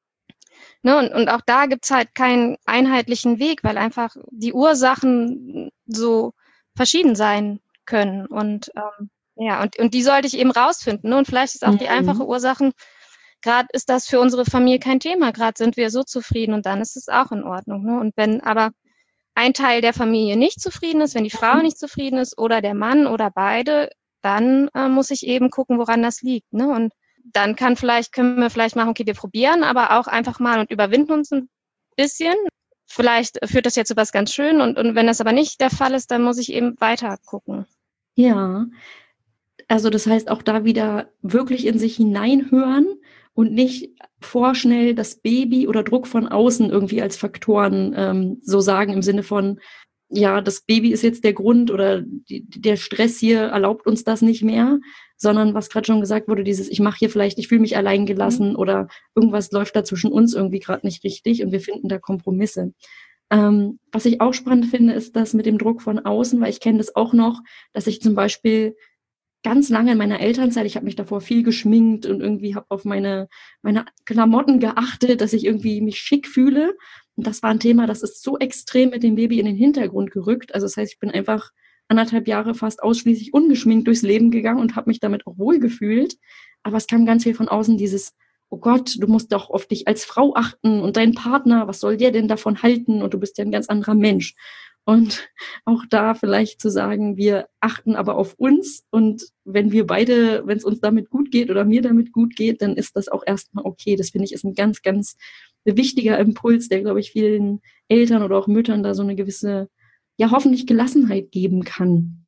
Ne, und, und auch da gibt's halt keinen einheitlichen Weg, weil einfach die Ursachen so verschieden sein können. Und ähm, ja, und, und die sollte ich eben rausfinden. Ne? Und vielleicht ist auch die einfache Mhm. Ursachen, gerade ist das für unsere Familie kein Thema, gerade sind wir so zufrieden und dann ist es auch in Ordnung. Ne? Und wenn aber ein Teil der Familie nicht zufrieden ist, wenn die Frau Mhm. nicht zufrieden ist oder der Mann oder beide, dann äh, muss ich eben gucken, woran das liegt. Ne? Und dann kann vielleicht, können wir vielleicht machen, okay, wir probieren, aber auch einfach mal und überwinden uns ein bisschen. Vielleicht führt das jetzt zu was ganz schön und, und wenn das aber nicht der Fall ist, dann muss ich eben weiter gucken. Ja. Also das heißt auch da wieder wirklich in sich hineinhören und nicht vorschnell das Baby oder Druck von außen irgendwie als Faktoren ähm, so sagen im Sinne von, ja, das Baby ist jetzt der Grund oder die, der Stress hier erlaubt uns das nicht mehr, sondern was gerade schon gesagt wurde, dieses, ich mache hier vielleicht, ich fühle mich allein gelassen Mhm. oder irgendwas läuft da zwischen uns irgendwie gerade nicht richtig und wir finden da Kompromisse. Ähm, was ich auch spannend finde, ist das mit dem Druck von außen, weil ich kenne das auch noch, dass ich zum Beispiel ganz lange in meiner Elternzeit, ich habe mich davor viel geschminkt und irgendwie habe auf meine meine Klamotten geachtet, dass ich irgendwie mich schick fühle. Und das war ein Thema, das ist so extrem mit dem Baby in den Hintergrund gerückt. Also das heißt, ich bin einfach anderthalb Jahre fast ausschließlich ungeschminkt durchs Leben gegangen und habe mich damit auch wohl gefühlt. Aber es kam ganz viel von außen, dieses oh Gott, du musst doch auf dich als Frau achten und dein Partner, was soll der denn davon halten? Und du bist ja ein ganz anderer Mensch. Und auch da vielleicht zu sagen, wir achten aber auf uns und wenn wir beide, wenn es uns damit gut geht oder mir damit gut geht, dann ist das auch erstmal okay. Das finde ich ist ein ganz, ganz wichtiger Impuls, der, glaube ich, vielen Eltern oder auch Müttern da so eine gewisse, ja, hoffentlich Gelassenheit geben kann.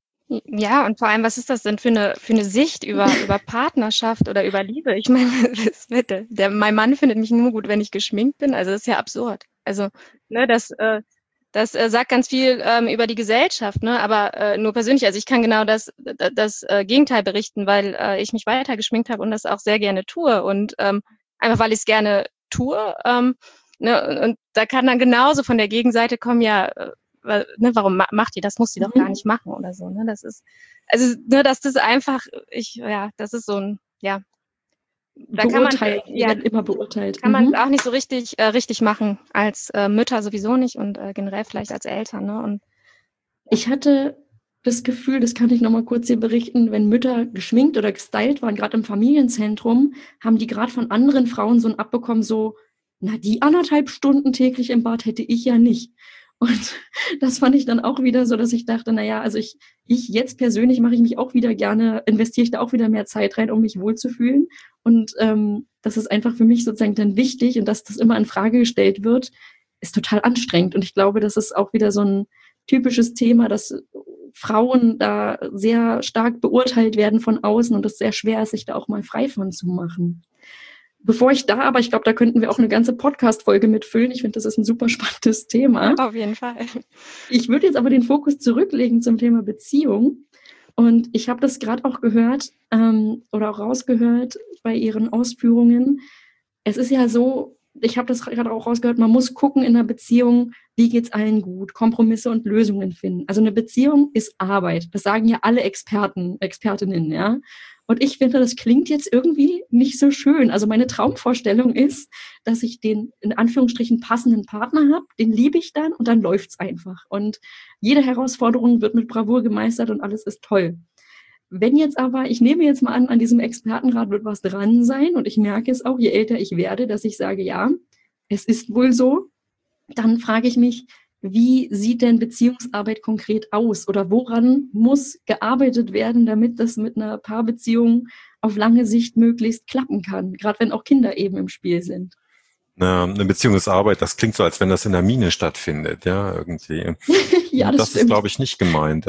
Ja, und vor allem, was ist das denn für eine, für eine Sicht über, über Partnerschaft oder über Liebe? Ich meine, das, der, der, mein Mann findet mich nur gut, wenn ich geschminkt bin. Also das ist ja absurd. Also, ne, das, äh, das äh, sagt ganz viel ähm, über die Gesellschaft, ne? Aber äh, nur persönlich. Also ich kann genau das, das, das äh, Gegenteil berichten, weil äh, ich mich weiter geschminkt habe und das auch sehr gerne tue. Und ähm, einfach, weil ich es gerne tue. Ähm, ne? Und da kann dann genauso von der Gegenseite kommen, ja, äh, weil, ne, warum ma- macht die das? Muss die doch Mhm. gar nicht machen oder so. Ne? Das ist, also, ne, dass das einfach, ich, ja, das ist so ein, ja, da kann man, Beurteilt, wir ja, werden immer beurteilt. kann man Mhm. auch nicht so richtig, äh, richtig machen als äh, Mütter sowieso nicht und äh, generell vielleicht als Eltern. Ne? Und Ich hatte das Gefühl, das kann ich noch mal kurz hier berichten, wenn Mütter geschminkt oder gestylt waren, gerade im Familienzentrum, haben die gerade von anderen Frauen so ein abbekommen, so, na, die anderthalb Stunden täglich im Bad hätte ich ja nicht. Und das fand ich dann auch wieder so, dass ich dachte, na ja, also ich, ich jetzt persönlich mache ich mich auch wieder gerne, investiere ich da auch wieder mehr Zeit rein, um mich wohlzufühlen. Und ähm, das ist einfach für mich sozusagen dann wichtig und dass das immer in Frage gestellt wird, ist total anstrengend. Und ich glaube, das ist auch wieder so ein typisches Thema, dass Frauen da sehr stark beurteilt werden von außen und es sehr schwer ist, sich da auch mal frei von zu machen. Bevor ich da, aber ich glaube, da könnten wir auch eine ganze Podcast-Folge mitfüllen. Ich finde, das ist ein super spannendes Thema. auf jeden Fall. Ich würde jetzt aber den Fokus zurücklegen zum Thema Beziehung. Und ich habe das gerade auch gehört ähm, oder auch rausgehört bei Ihren Ausführungen. Es ist ja so, ich habe das gerade auch rausgehört, man muss gucken in einer Beziehung, wie geht's allen gut, Kompromisse und Lösungen finden. Also eine Beziehung ist Arbeit. Das sagen ja alle Experten, Expertinnen, ja. Und ich finde, das klingt jetzt irgendwie nicht so schön. Also meine Traumvorstellung ist, dass ich den in Anführungsstrichen passenden Partner habe, den liebe ich dann und dann läuft's einfach. Und jede Herausforderung wird mit Bravour gemeistert und alles ist toll. Wenn jetzt aber, ich nehme jetzt mal an, an diesem Expertenrat wird was dran sein und ich merke es auch, je älter ich werde, dass ich sage, ja, es ist wohl so, dann frage ich mich, wie sieht denn Beziehungsarbeit konkret aus oder woran muss gearbeitet werden, damit das mit einer Paarbeziehung auf lange Sicht möglichst klappen kann, gerade wenn auch Kinder eben im Spiel sind. Eine Beziehungsarbeit, das klingt so, als wenn das in der Mine stattfindet, ja, irgendwie. Ja, das, das stimmt. ist, glaube ich, nicht gemeint.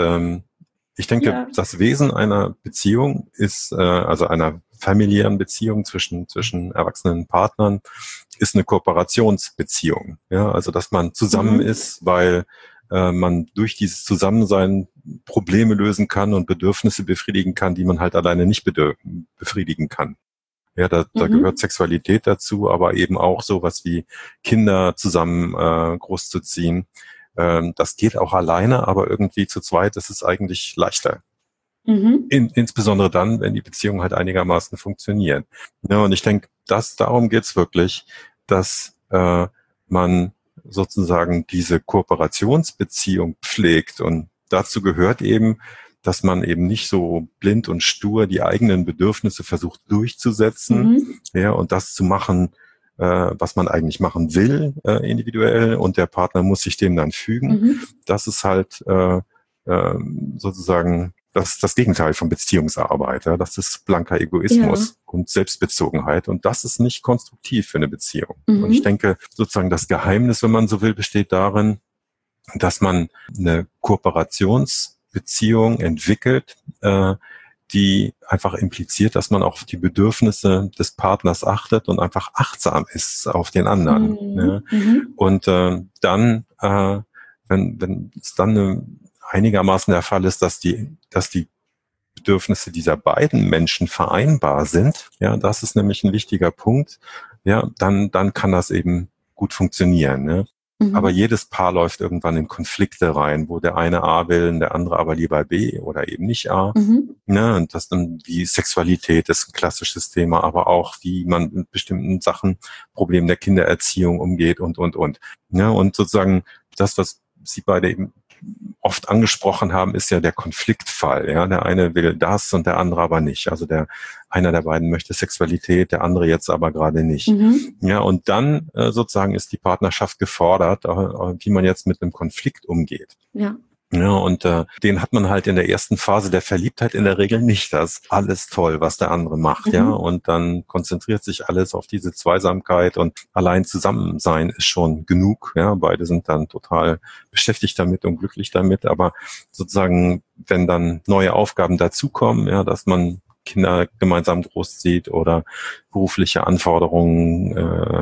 Ich denke, Ja. das Wesen einer Beziehung ist, also einer familiären Beziehung zwischen, zwischen erwachsenen Partnern, ist eine Kooperationsbeziehung. Ja, also, dass man zusammen Mhm. ist, weil äh, man durch dieses Zusammensein Probleme lösen kann und Bedürfnisse befriedigen kann, die man halt alleine nicht bedürf- befriedigen kann. Ja, da, da Mhm. gehört Sexualität dazu, aber eben auch sowas wie Kinder zusammen äh, großzuziehen. Ähm, das geht auch alleine, aber irgendwie zu zweit ist es eigentlich leichter. Mhm. In, insbesondere dann, wenn die Beziehung halt einigermaßen funktioniert. Ja, und ich denke, dass darum geht's wirklich, dass äh, man sozusagen diese Kooperationsbeziehung pflegt. Und dazu gehört eben, dass man eben nicht so blind und stur die eigenen Bedürfnisse versucht durchzusetzen, Mhm. ja, und das zu machen, äh, was man eigentlich machen will, äh, individuell, und der Partner muss sich dem dann fügen. Mhm. Das ist halt äh, äh, sozusagen das, das Gegenteil von Beziehungsarbeit. Ja? Das ist blanker Egoismus Ja. und Selbstbezogenheit, und das ist nicht konstruktiv für eine Beziehung. Mhm. Und ich denke, sozusagen das Geheimnis, wenn man so will, besteht darin, dass man eine Kooperationsbeziehung entwickelt, äh, die einfach impliziert, dass man auf die Bedürfnisse des Partners achtet und einfach achtsam ist auf den anderen. Mhm. Ne? Mhm. Und äh, dann, äh, wenn, wenn es dann eine, einigermaßen der Fall ist, dass die, dass die Bedürfnisse dieser beiden Menschen vereinbar sind, ja, das ist nämlich ein wichtiger Punkt, ja, dann, dann kann das eben gut funktionieren, ne? Mhm. Aber jedes Paar läuft irgendwann in Konflikte rein, wo der eine A will und der andere aber lieber B oder eben nicht A. Mhm. Ne? Und das dann wie Sexualität ist ein klassisches Thema, aber auch wie man mit bestimmten Sachen, Problemen der Kindererziehung umgeht und, und, und. Ne? Und sozusagen das, was Sie beide eben oft angesprochen haben, ist ja der Konfliktfall. Ja, der eine will das und der andere aber nicht. Also der einer der beiden möchte Sexualität, der andere jetzt aber gerade nicht. Mhm. Ja, und dann äh, sozusagen ist die Partnerschaft gefordert, äh, wie man jetzt mit einem Konflikt umgeht. Ja. Ja, und äh, den hat man halt in der ersten Phase der Verliebtheit in der Regel nicht. Das ist alles toll, was der andere macht, mhm. ja. Und dann konzentriert sich alles auf diese Zweisamkeit und allein Zusammensein ist schon genug. Ja, beide sind dann total beschäftigt damit und glücklich damit. Aber sozusagen, wenn dann neue Aufgaben dazukommen, ja, dass man Kinder gemeinsam großzieht oder berufliche Anforderungen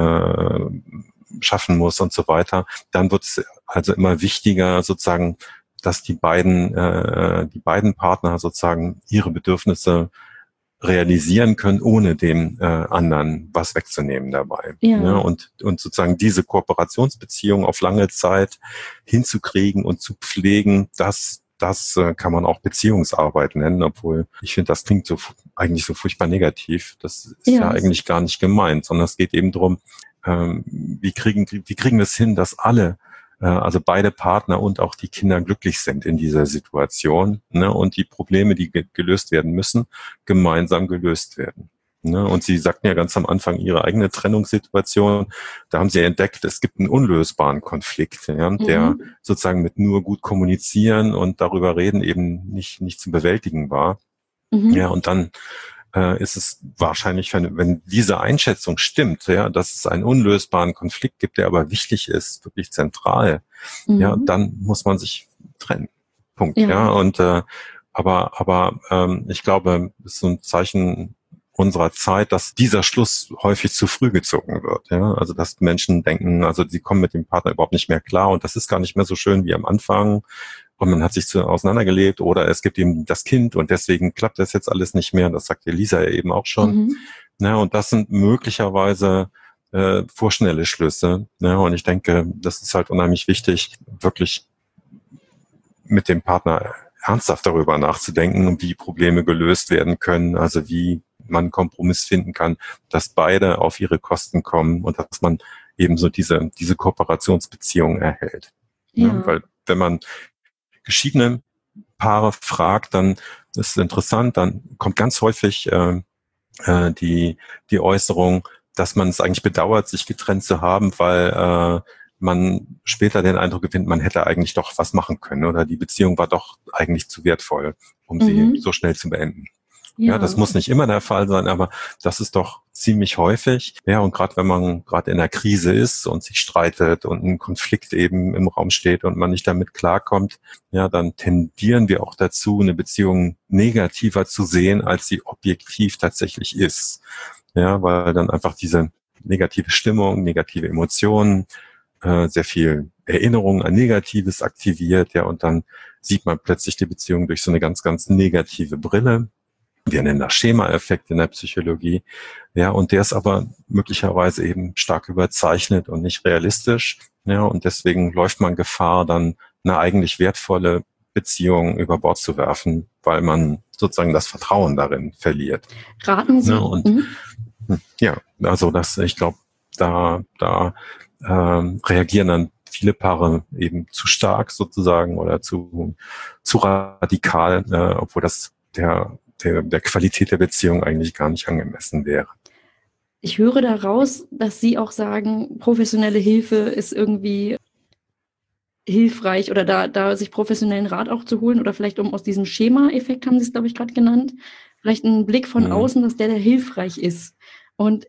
äh, schaffen muss und so weiter, dann wird es also immer wichtiger, sozusagen, dass die beiden, äh, die beiden Partner sozusagen ihre Bedürfnisse realisieren können, ohne dem äh, anderen was wegzunehmen dabei. Ja. Ja, und, und sozusagen diese Kooperationsbeziehung auf lange Zeit hinzukriegen und zu pflegen, das, das äh, kann man auch Beziehungsarbeit nennen, obwohl ich finde, das klingt so eigentlich so furchtbar negativ. Das ist ja, ja eigentlich gar nicht gemeint, sondern es geht eben darum, ähm, wie kriegen, wie kriegen wir es hin, dass alle, also beide Partner und auch die Kinder glücklich sind in dieser Situation, ne, und die Probleme, die ge- gelöst werden müssen, gemeinsam gelöst werden. Ne. Und Sie sagten ja ganz am Anfang Ihre eigene Trennungssituation, da haben Sie entdeckt, es gibt einen unlösbaren Konflikt, ja, mhm. der sozusagen mit nur gut kommunizieren und darüber reden eben nicht, nicht zu bewältigen war. Mhm. Ja, und dann äh, ist es wahrscheinlich, wenn, wenn diese Einschätzung stimmt, ja, dass es einen unlösbaren Konflikt gibt, der aber wichtig ist, wirklich zentral, mhm. ja, dann muss man sich trennen. Punkt. Ja, ja und äh, aber aber ähm, ich glaube, es ist so ein Zeichen unserer Zeit, dass dieser Schluss häufig zu früh gezogen wird. Ja, also dass Menschen denken, also sie kommen mit dem Partner überhaupt nicht mehr klar und das ist gar nicht mehr so schön wie am Anfang. Und man hat sich zu auseinandergelebt oder es gibt eben das Kind und deswegen klappt das jetzt alles nicht mehr. Das sagt Elisa ja eben auch schon. Mhm. Ja, und das sind möglicherweise äh, vorschnelle Schlüsse. Ja, und ich denke, das ist halt unheimlich wichtig, wirklich mit dem Partner ernsthaft darüber nachzudenken, wie Probleme gelöst werden können, also wie man einen Kompromiss finden kann, dass beide auf ihre Kosten kommen und dass man eben so diese, diese Kooperationsbeziehung erhält. Ja. Ja, weil wenn man geschiedene Paare fragt, dann ist es interessant, dann kommt ganz häufig äh, äh, die die Äußerung, dass man es eigentlich bedauert, sich getrennt zu haben, weil äh, man später den Eindruck gewinnt, man hätte eigentlich doch was machen können oder die Beziehung war doch eigentlich zu wertvoll, um mhm. sie so schnell zu beenden. Ja. ja, das muss nicht immer der Fall sein, aber das ist doch ziemlich häufig. Ja, und gerade wenn man gerade in einer Krise ist und sich streitet und ein Konflikt eben im Raum steht und man nicht damit klarkommt, ja, dann tendieren wir auch dazu, eine Beziehung negativer zu sehen, als sie objektiv tatsächlich ist. Ja, weil dann einfach diese negative Stimmung, negative Emotionen, äh, sehr viel Erinnerung an Negatives aktiviert, ja, und dann sieht man plötzlich die Beziehung durch so eine ganz, ganz negative Brille. Wir nennen das Schema-Effekt in der Psychologie. Ja, und der ist aber möglicherweise eben stark überzeichnet und nicht realistisch. Ja, und deswegen läuft man Gefahr, dann eine eigentlich wertvolle Beziehung über Bord zu werfen, weil man sozusagen das Vertrauen darin verliert. Raten Sie? Ja, und, mhm. ja, also das, ich glaube, da, da ähm, reagieren dann viele Paare eben zu stark sozusagen oder zu, zu radikal, äh, obwohl das der Der, der Qualität der Beziehung eigentlich gar nicht angemessen wäre. Ich höre daraus, dass Sie auch sagen, professionelle Hilfe ist irgendwie hilfreich oder da, da sich professionellen Rat auch zu holen oder vielleicht um aus diesem Schema-Effekt, haben Sie es, glaube ich, gerade genannt, vielleicht ein Blick von mhm. außen, dass der, der hilfreich ist. Und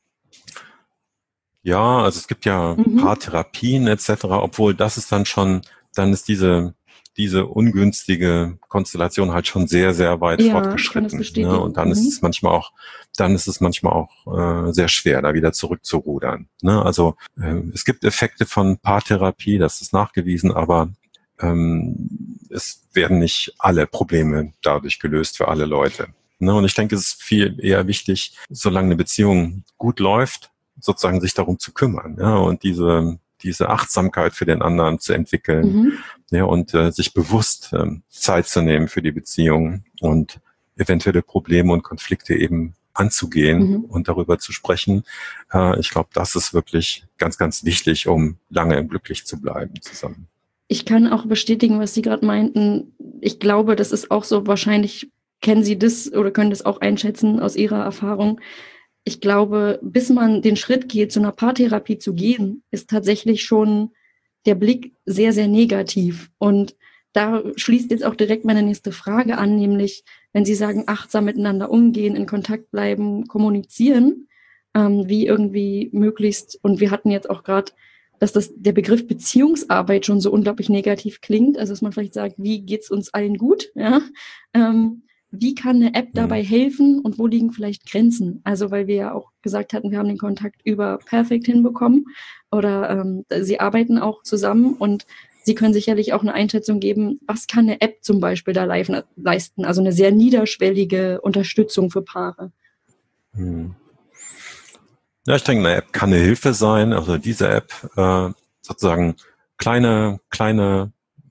ja, also es gibt ja mhm. Paartherapien et cetera, obwohl das ist dann schon, dann ist diese diese ungünstige Konstellation halt schon sehr, sehr weit ja, fortgeschritten. Ne? Und dann mhm. ist es manchmal auch, dann ist es manchmal auch äh, sehr schwer, da wieder zurückzurudern. Ne? Also äh, es gibt Effekte von Paartherapie, das ist nachgewiesen, aber ähm, es werden nicht alle Probleme dadurch gelöst für alle Leute. Ne? Und ich denke, es ist viel eher wichtig, solange eine Beziehung gut läuft, sozusagen sich darum zu kümmern. Ja? Und diese diese Achtsamkeit für den anderen zu entwickeln, mhm. ja, und äh, sich bewusst ähm, Zeit zu nehmen für die Beziehung und eventuelle Probleme und Konflikte eben anzugehen mhm. und darüber zu sprechen. Äh, ich glaube, das ist wirklich ganz, ganz wichtig, um lange glücklich zu bleiben zusammen. Ich kann auch bestätigen, was Sie gerade meinten. Ich glaube, das ist auch so, wahrscheinlich kennen Sie das oder können das auch einschätzen aus Ihrer Erfahrung. Ich glaube, bis man den Schritt geht, zu einer Paartherapie zu gehen, ist tatsächlich schon der Blick sehr, sehr negativ. Und da schließt jetzt auch direkt meine nächste Frage an, nämlich, wenn Sie sagen, achtsam miteinander umgehen, in Kontakt bleiben, kommunizieren, ähm, wie irgendwie möglichst, und wir hatten jetzt auch gerade, dass das, der Begriff Beziehungsarbeit schon so unglaublich negativ klingt, also dass man vielleicht sagt, wie geht's uns allen gut, ja, ähm, wie kann eine App dabei helfen und wo liegen vielleicht Grenzen? Also weil wir ja auch gesagt hatten, wir haben den Kontakt über Perfect hinbekommen oder ähm, Sie arbeiten auch zusammen und Sie können sicherlich auch eine Einschätzung geben, was kann eine App zum Beispiel da leisten, also eine sehr niederschwellige Unterstützung für Paare. Hm. Ja, ich denke, eine App kann eine Hilfe sein, also diese App äh, sozusagen kleine, kleine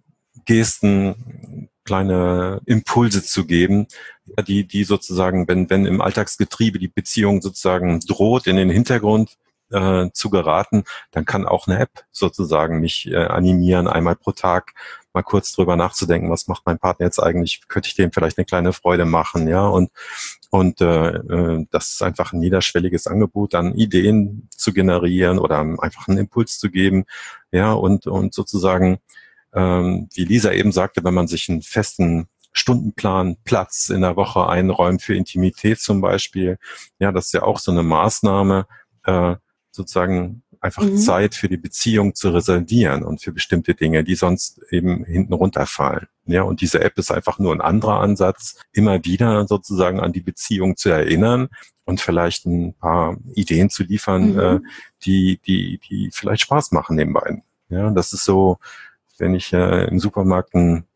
Gesten, kleine Impulse zu geben, die, die sozusagen, wenn, wenn im Alltagsgetriebe die Beziehung sozusagen droht, in den Hintergrund äh, zu geraten, dann kann auch eine App sozusagen mich äh, animieren, einmal pro Tag mal kurz drüber nachzudenken, was macht mein Partner jetzt eigentlich, könnte ich dem vielleicht eine kleine Freude machen, ja, und und äh, das ist einfach ein niederschwelliges Angebot, an Ideen zu generieren oder einfach einen Impuls zu geben, ja, und und sozusagen Ähm, wie Lisa eben sagte, wenn man sich einen festen Stundenplan, Platz in der Woche einräumt für Intimität zum Beispiel, ja, das ist ja auch so eine Maßnahme, äh, sozusagen einfach mhm. Zeit für die Beziehung zu reservieren und für bestimmte Dinge, die sonst eben hinten runterfallen. Ja, und diese App ist einfach nur ein anderer Ansatz, immer wieder sozusagen an die Beziehung zu erinnern und vielleicht ein paar Ideen zu liefern, mhm. äh, die, die, die vielleicht Spaß machen den beiden. Ja, das ist so, wenn ich äh, im Supermarkt ein,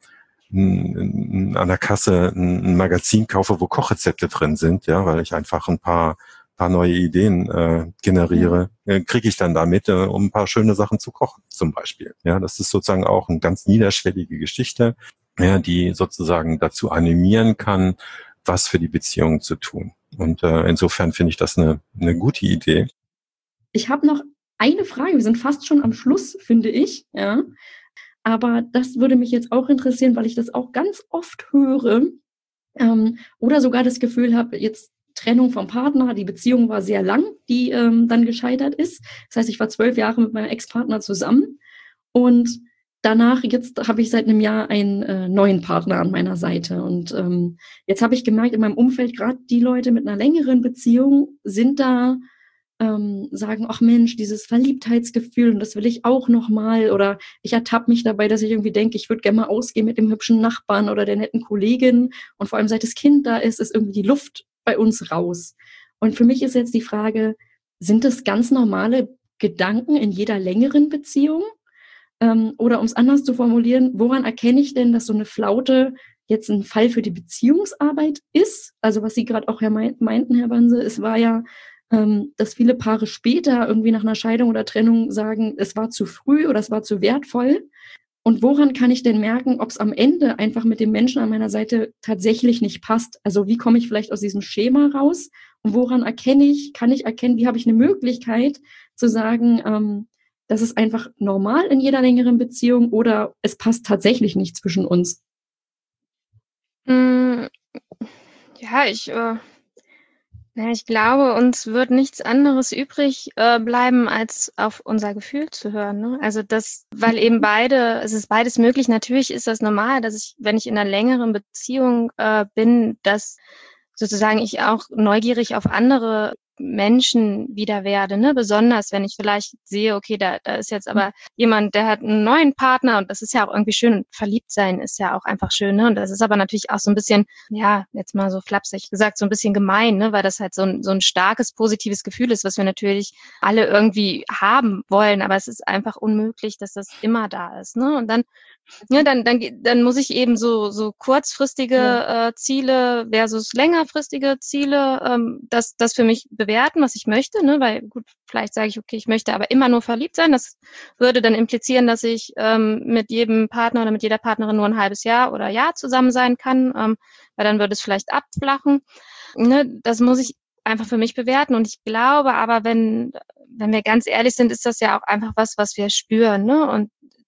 ein, an der Kasse ein, ein Magazin kaufe, wo Kochrezepte drin sind, ja, weil ich einfach ein paar paar neue Ideen äh, generiere, ja. äh, kriege ich dann damit, äh, um ein paar schöne Sachen zu kochen, zum Beispiel. Ja, das ist sozusagen auch eine ganz niederschwellige Geschichte, ja, die sozusagen dazu animieren kann, was für die Beziehung zu tun. Und äh, insofern finde ich das eine, eine gute Idee. Ich habe noch eine Frage. Wir sind fast schon am Schluss, finde ich, ja. Aber das würde mich jetzt auch interessieren, weil ich das auch ganz oft höre ähm, oder sogar das Gefühl habe, jetzt Trennung vom Partner, die Beziehung war sehr lang, die ähm, dann gescheitert ist. Das heißt, ich war zwölf Jahre mit meinem Ex-Partner zusammen und danach, jetzt habe ich seit einem Jahr einen äh, neuen Partner an meiner Seite. Und ähm, jetzt habe ich gemerkt, in meinem Umfeld, gerade die Leute mit einer längeren Beziehung sind da, Ähm, sagen, ach Mensch, dieses Verliebtheitsgefühl und das will ich auch noch mal, oder ich ertappe mich dabei, dass ich irgendwie denke, ich würde gerne mal ausgehen mit dem hübschen Nachbarn oder der netten Kollegin und vor allem seit das Kind da ist, ist irgendwie die Luft bei uns raus. Und für mich ist jetzt die Frage, sind das ganz normale Gedanken in jeder längeren Beziehung? Ähm, oder um es anders zu formulieren, woran erkenne ich denn, dass so eine Flaute jetzt ein Fall für die Beziehungsarbeit ist? Also was Sie gerade auch meinten, Herr Banse, es war ja dass viele Paare später irgendwie nach einer Scheidung oder Trennung sagen, es war zu früh oder es war zu wertvoll. Und woran kann ich denn merken, ob es am Ende einfach mit dem Menschen an meiner Seite tatsächlich nicht passt? Also wie komme ich vielleicht aus diesem Schema raus? Und woran erkenne ich, kann ich erkennen, wie habe ich eine Möglichkeit zu sagen, ähm, das ist einfach normal in jeder längeren Beziehung oder es passt tatsächlich nicht zwischen uns? Ja, ich... Äh Ja, ich glaube, uns wird nichts anderes übrig äh, bleiben, als auf unser Gefühl zu hören. Ne? Also das, weil eben beide, es ist beides möglich. Natürlich ist das normal, dass ich, wenn ich in einer längeren Beziehung äh, bin, dass sozusagen ich auch neugierig auf andere Menschen wieder werde, ne? Besonders wenn ich vielleicht sehe, okay, da, da ist jetzt aber jemand, der hat einen neuen Partner und das ist ja auch irgendwie schön. Verliebt sein ist ja auch einfach schön, ne? Und das ist aber natürlich auch so ein bisschen, ja, jetzt mal so flapsig gesagt, so ein bisschen gemein, ne? Weil das halt so ein, so ein starkes, positives Gefühl ist, was wir natürlich alle irgendwie haben wollen, aber es ist einfach unmöglich, dass das immer da ist, ne? Und dann Ja, dann, dann, dann muss ich eben so, so kurzfristige ja. äh, Ziele versus längerfristige Ziele, ähm, das, das für mich bewerten, was ich möchte, ne? Weil gut, vielleicht sage ich, okay, ich möchte aber immer nur verliebt sein. Das würde dann implizieren, dass ich ähm, mit jedem Partner oder mit jeder Partnerin nur ein halbes Jahr oder Jahr zusammen sein kann, ähm, weil dann würde es vielleicht abflachen. Ne? Das muss ich einfach für mich bewerten. Und ich glaube aber, wenn, wenn wir ganz ehrlich sind, ist das ja auch einfach was, was wir spüren, ne? Und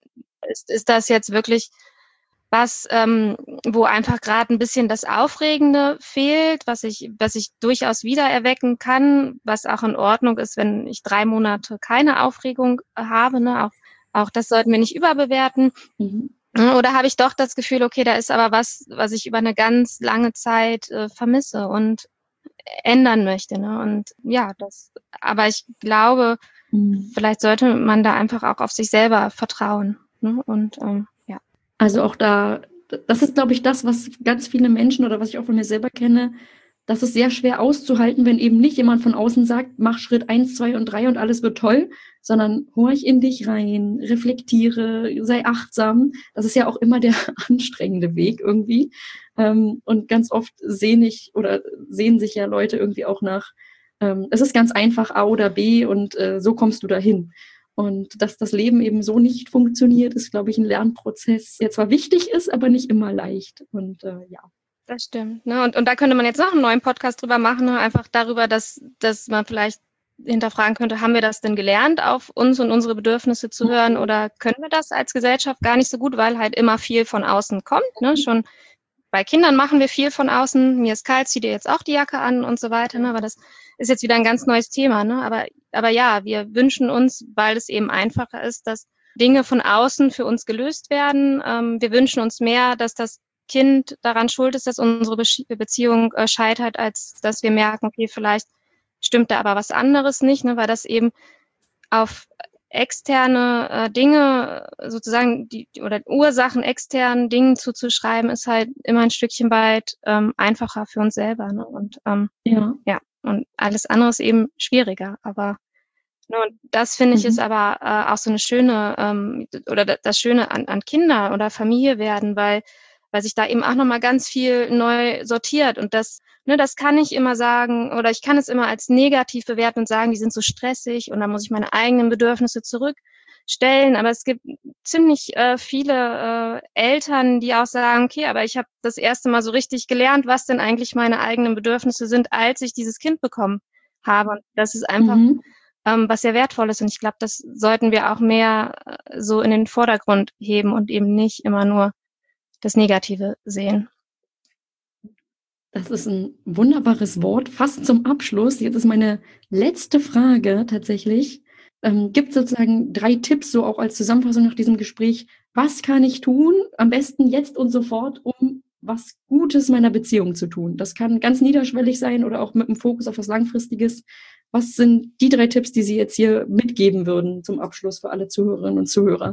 ist, ist das jetzt wirklich was, ähm, wo einfach gerade ein bisschen das Aufregende fehlt, was ich, was ich durchaus wiedererwecken kann, was auch in Ordnung ist, wenn ich drei Monate keine Aufregung habe, ne? Auch, auch das sollten wir nicht überbewerten. Mhm. Oder habe ich doch das Gefühl, okay, da ist aber was, was ich über eine ganz lange Zeit äh, vermisse und ändern möchte, ne? Und ja, das, aber ich glaube, Mhm. vielleicht sollte man da einfach auch auf sich selber vertrauen, ne? Und ähm, ja. Also auch da, das ist, glaube ich, das, was ganz viele Menschen oder was ich auch von mir selber kenne, das ist sehr schwer auszuhalten, wenn eben nicht jemand von außen sagt, mach Schritt eins, zwei und drei und alles wird toll, sondern horch in dich rein, reflektiere, sei achtsam. Das ist ja auch immer der anstrengende Weg irgendwie. Ähm, und ganz oft sehne ich oder sehen sich ja Leute irgendwie auch nach, ähm, es ist ganz einfach A oder B und äh, so kommst du dahin. Und dass das Leben eben so nicht funktioniert, ist, glaube ich, ein Lernprozess, der zwar wichtig ist, aber nicht immer leicht. Und äh, ja. Das stimmt. Ne? Und, und da könnte man jetzt noch einen neuen Podcast drüber machen, ne? Einfach darüber, dass, dass man vielleicht hinterfragen könnte, haben wir das denn gelernt, auf uns und unsere Bedürfnisse zu hören, oder können wir das als Gesellschaft gar nicht so gut, weil halt immer viel von außen kommt. Ne? Schon bei Kindern machen wir viel von außen, mir ist kalt, zieh dir jetzt auch die Jacke an und so weiter, ne? Aber das ist jetzt wieder ein ganz neues Thema. Ne? Aber, aber ja, wir wünschen uns, weil es eben einfacher ist, dass Dinge von außen für uns gelöst werden. Ähm, wir wünschen uns mehr, dass das Kind daran schuld ist, dass unsere Be- Beziehung äh, scheitert, als dass wir merken, okay, vielleicht stimmt da aber was anderes nicht, ne? Weil das eben auf externe äh, Dinge sozusagen die oder Ursachen externen Dingen zuzuschreiben, ist halt immer ein Stückchen weit ähm, einfacher für uns selber, ne? Und ähm, Ja. ja, und alles andere ist eben schwieriger. Aber ne, und das finde ich Mhm. ist aber äh, auch so eine schöne ähm, oder das Schöne an, an Kinder oder Familie werden, weil weil sich da eben auch nochmal ganz viel neu sortiert. Und das, ne, das kann ich immer sagen, oder ich kann es immer als negativ bewerten und sagen, die sind so stressig und da muss ich meine eigenen Bedürfnisse zurückstellen. Aber es gibt ziemlich äh, viele äh, Eltern, die auch sagen, okay, aber ich habe das erste Mal so richtig gelernt, was denn eigentlich meine eigenen Bedürfnisse sind, als ich dieses Kind bekommen habe. Und das ist einfach Mhm. ähm, was sehr wertvoll ist. Und ich glaube, das sollten wir auch mehr äh, so in den Vordergrund heben und eben nicht immer nur das Negative sehen. Das ist ein wunderbares Wort, fast zum Abschluss. Jetzt ist meine letzte Frage tatsächlich. Ähm, gibt es sozusagen drei Tipps, so auch als Zusammenfassung nach diesem Gespräch? Was kann ich tun, am besten jetzt und sofort, um was Gutes meiner Beziehung zu tun? Das kann ganz niederschwellig sein oder auch mit dem Fokus auf was Langfristiges. Was sind die drei Tipps, die Sie jetzt hier mitgeben würden zum Abschluss für alle Zuhörerinnen und Zuhörer?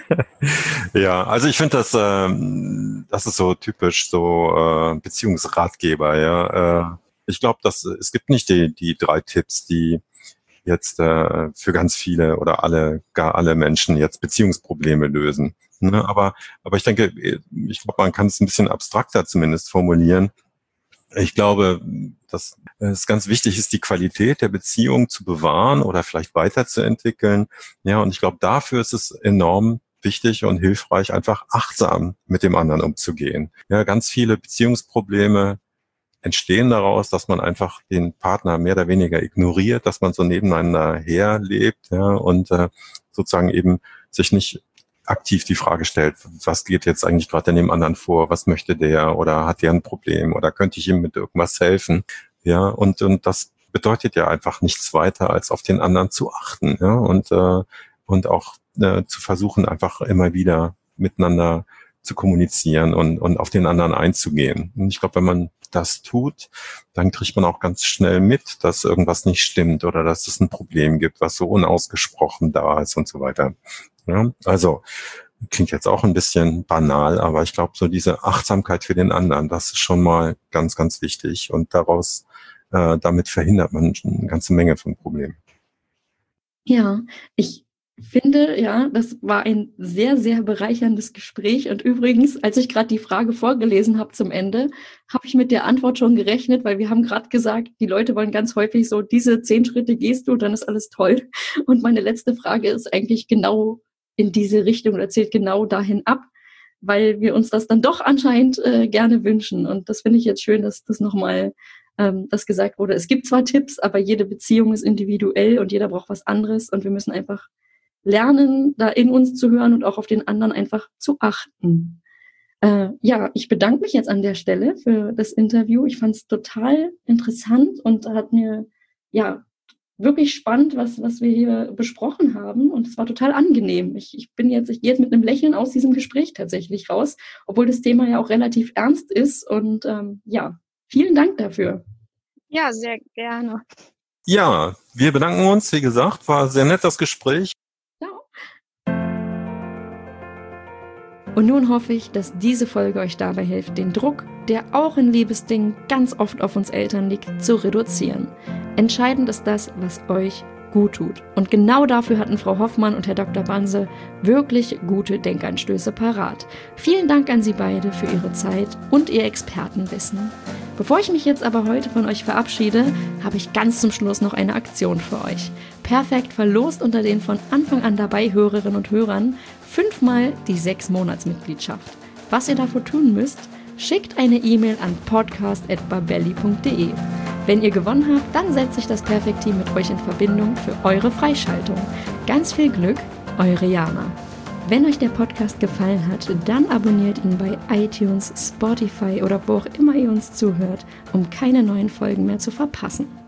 Ja, also ich finde das, ähm, das ist so typisch so äh, Beziehungsratgeber. Ja, äh, ich glaube, dass es gibt nicht die die drei Tipps, die jetzt äh, für ganz viele oder alle, gar alle Menschen jetzt Beziehungsprobleme lösen. Ne? Aber aber ich denke, ich glaube, man kann es ein bisschen abstrakter zumindest formulieren. Ich glaube, dass es ganz wichtig ist, die Qualität der Beziehung zu bewahren oder vielleicht weiterzuentwickeln. Ja, und ich glaube, dafür ist es enorm wichtig und hilfreich, einfach achtsam mit dem anderen umzugehen. Ja, ganz viele Beziehungsprobleme entstehen daraus, dass man einfach den Partner mehr oder weniger ignoriert, dass man so nebeneinander herlebt, ja, und äh, sozusagen eben sich nicht aktiv die Frage stellt, was geht jetzt eigentlich gerade in dem anderen vor, was möchte der oder hat der ein Problem oder könnte ich ihm mit irgendwas helfen, ja, und und das bedeutet ja einfach nichts weiter, als auf den anderen zu achten, ja, und äh, und auch äh, zu versuchen, einfach immer wieder miteinander zu kommunizieren und und auf den anderen einzugehen. Und ich glaube, wenn man das tut, dann kriegt man auch ganz schnell mit, dass irgendwas nicht stimmt oder dass es ein Problem gibt, was so unausgesprochen da ist und so weiter. Ja, also klingt jetzt auch ein bisschen banal, aber ich glaube, so diese Achtsamkeit für den anderen, das ist schon mal ganz, ganz wichtig. Und daraus, äh, damit verhindert man eine ganze Menge von Problemen. Ja, ich finde, ja, das war ein sehr, sehr bereicherndes Gespräch. Und übrigens, als ich gerade die Frage vorgelesen habe zum Ende, habe ich mit der Antwort schon gerechnet, weil wir haben gerade gesagt, die Leute wollen ganz häufig so, diese zehn Schritte gehst du, dann ist alles toll. Und meine letzte Frage ist eigentlich genau in diese Richtung oder zielt genau dahin ab, weil wir uns das dann doch anscheinend äh, gerne wünschen. Und das finde ich jetzt schön, dass das nochmal ähm, das gesagt wurde. Es gibt zwar Tipps, aber jede Beziehung ist individuell und jeder braucht was anderes und wir müssen einfach lernen, da in uns zu hören und auch auf den anderen einfach zu achten. Äh, ja, ich bedanke mich jetzt an der Stelle für das Interview. Ich fand es total interessant und hat mir, ja, wirklich spannend, was, was wir hier besprochen haben. Und es war total angenehm. Ich, ich bin jetzt, ich gehe jetzt mit einem Lächeln aus diesem Gespräch tatsächlich raus, obwohl das Thema ja auch relativ ernst ist. Und ähm, ja, vielen Dank dafür. Ja, sehr gerne. Ja, wir bedanken uns. Wie gesagt, war sehr nett das Gespräch. Und nun hoffe ich, dass diese Folge euch dabei hilft, den Druck, der auch in Liebesdingen ganz oft auf uns Eltern liegt, zu reduzieren. Entscheidend ist das, was euch gut tut. Und genau dafür hatten Frau Hoffmann und Herr Doktor Banse wirklich gute Denkanstöße parat. Vielen Dank an Sie beide für Ihre Zeit und Ihr Expertenwissen. Bevor ich mich jetzt aber heute von euch verabschiede, habe ich ganz zum Schluss noch eine Aktion für euch. Perfekt verlost unter den von Anfang an dabei Hörerinnen und Hörern fünfmal die sechs Monatsmitgliedschaft. Was ihr dafür tun müsst, schickt eine E-Mail an podcast at babelli punkt de. Wenn ihr gewonnen habt, dann setzt sich das Perfekt-Team mit euch in Verbindung für eure Freischaltung. Ganz viel Glück, eure Jana. Wenn euch der Podcast gefallen hat, dann abonniert ihn bei iTunes, Spotify oder wo auch immer ihr uns zuhört, um keine neuen Folgen mehr zu verpassen.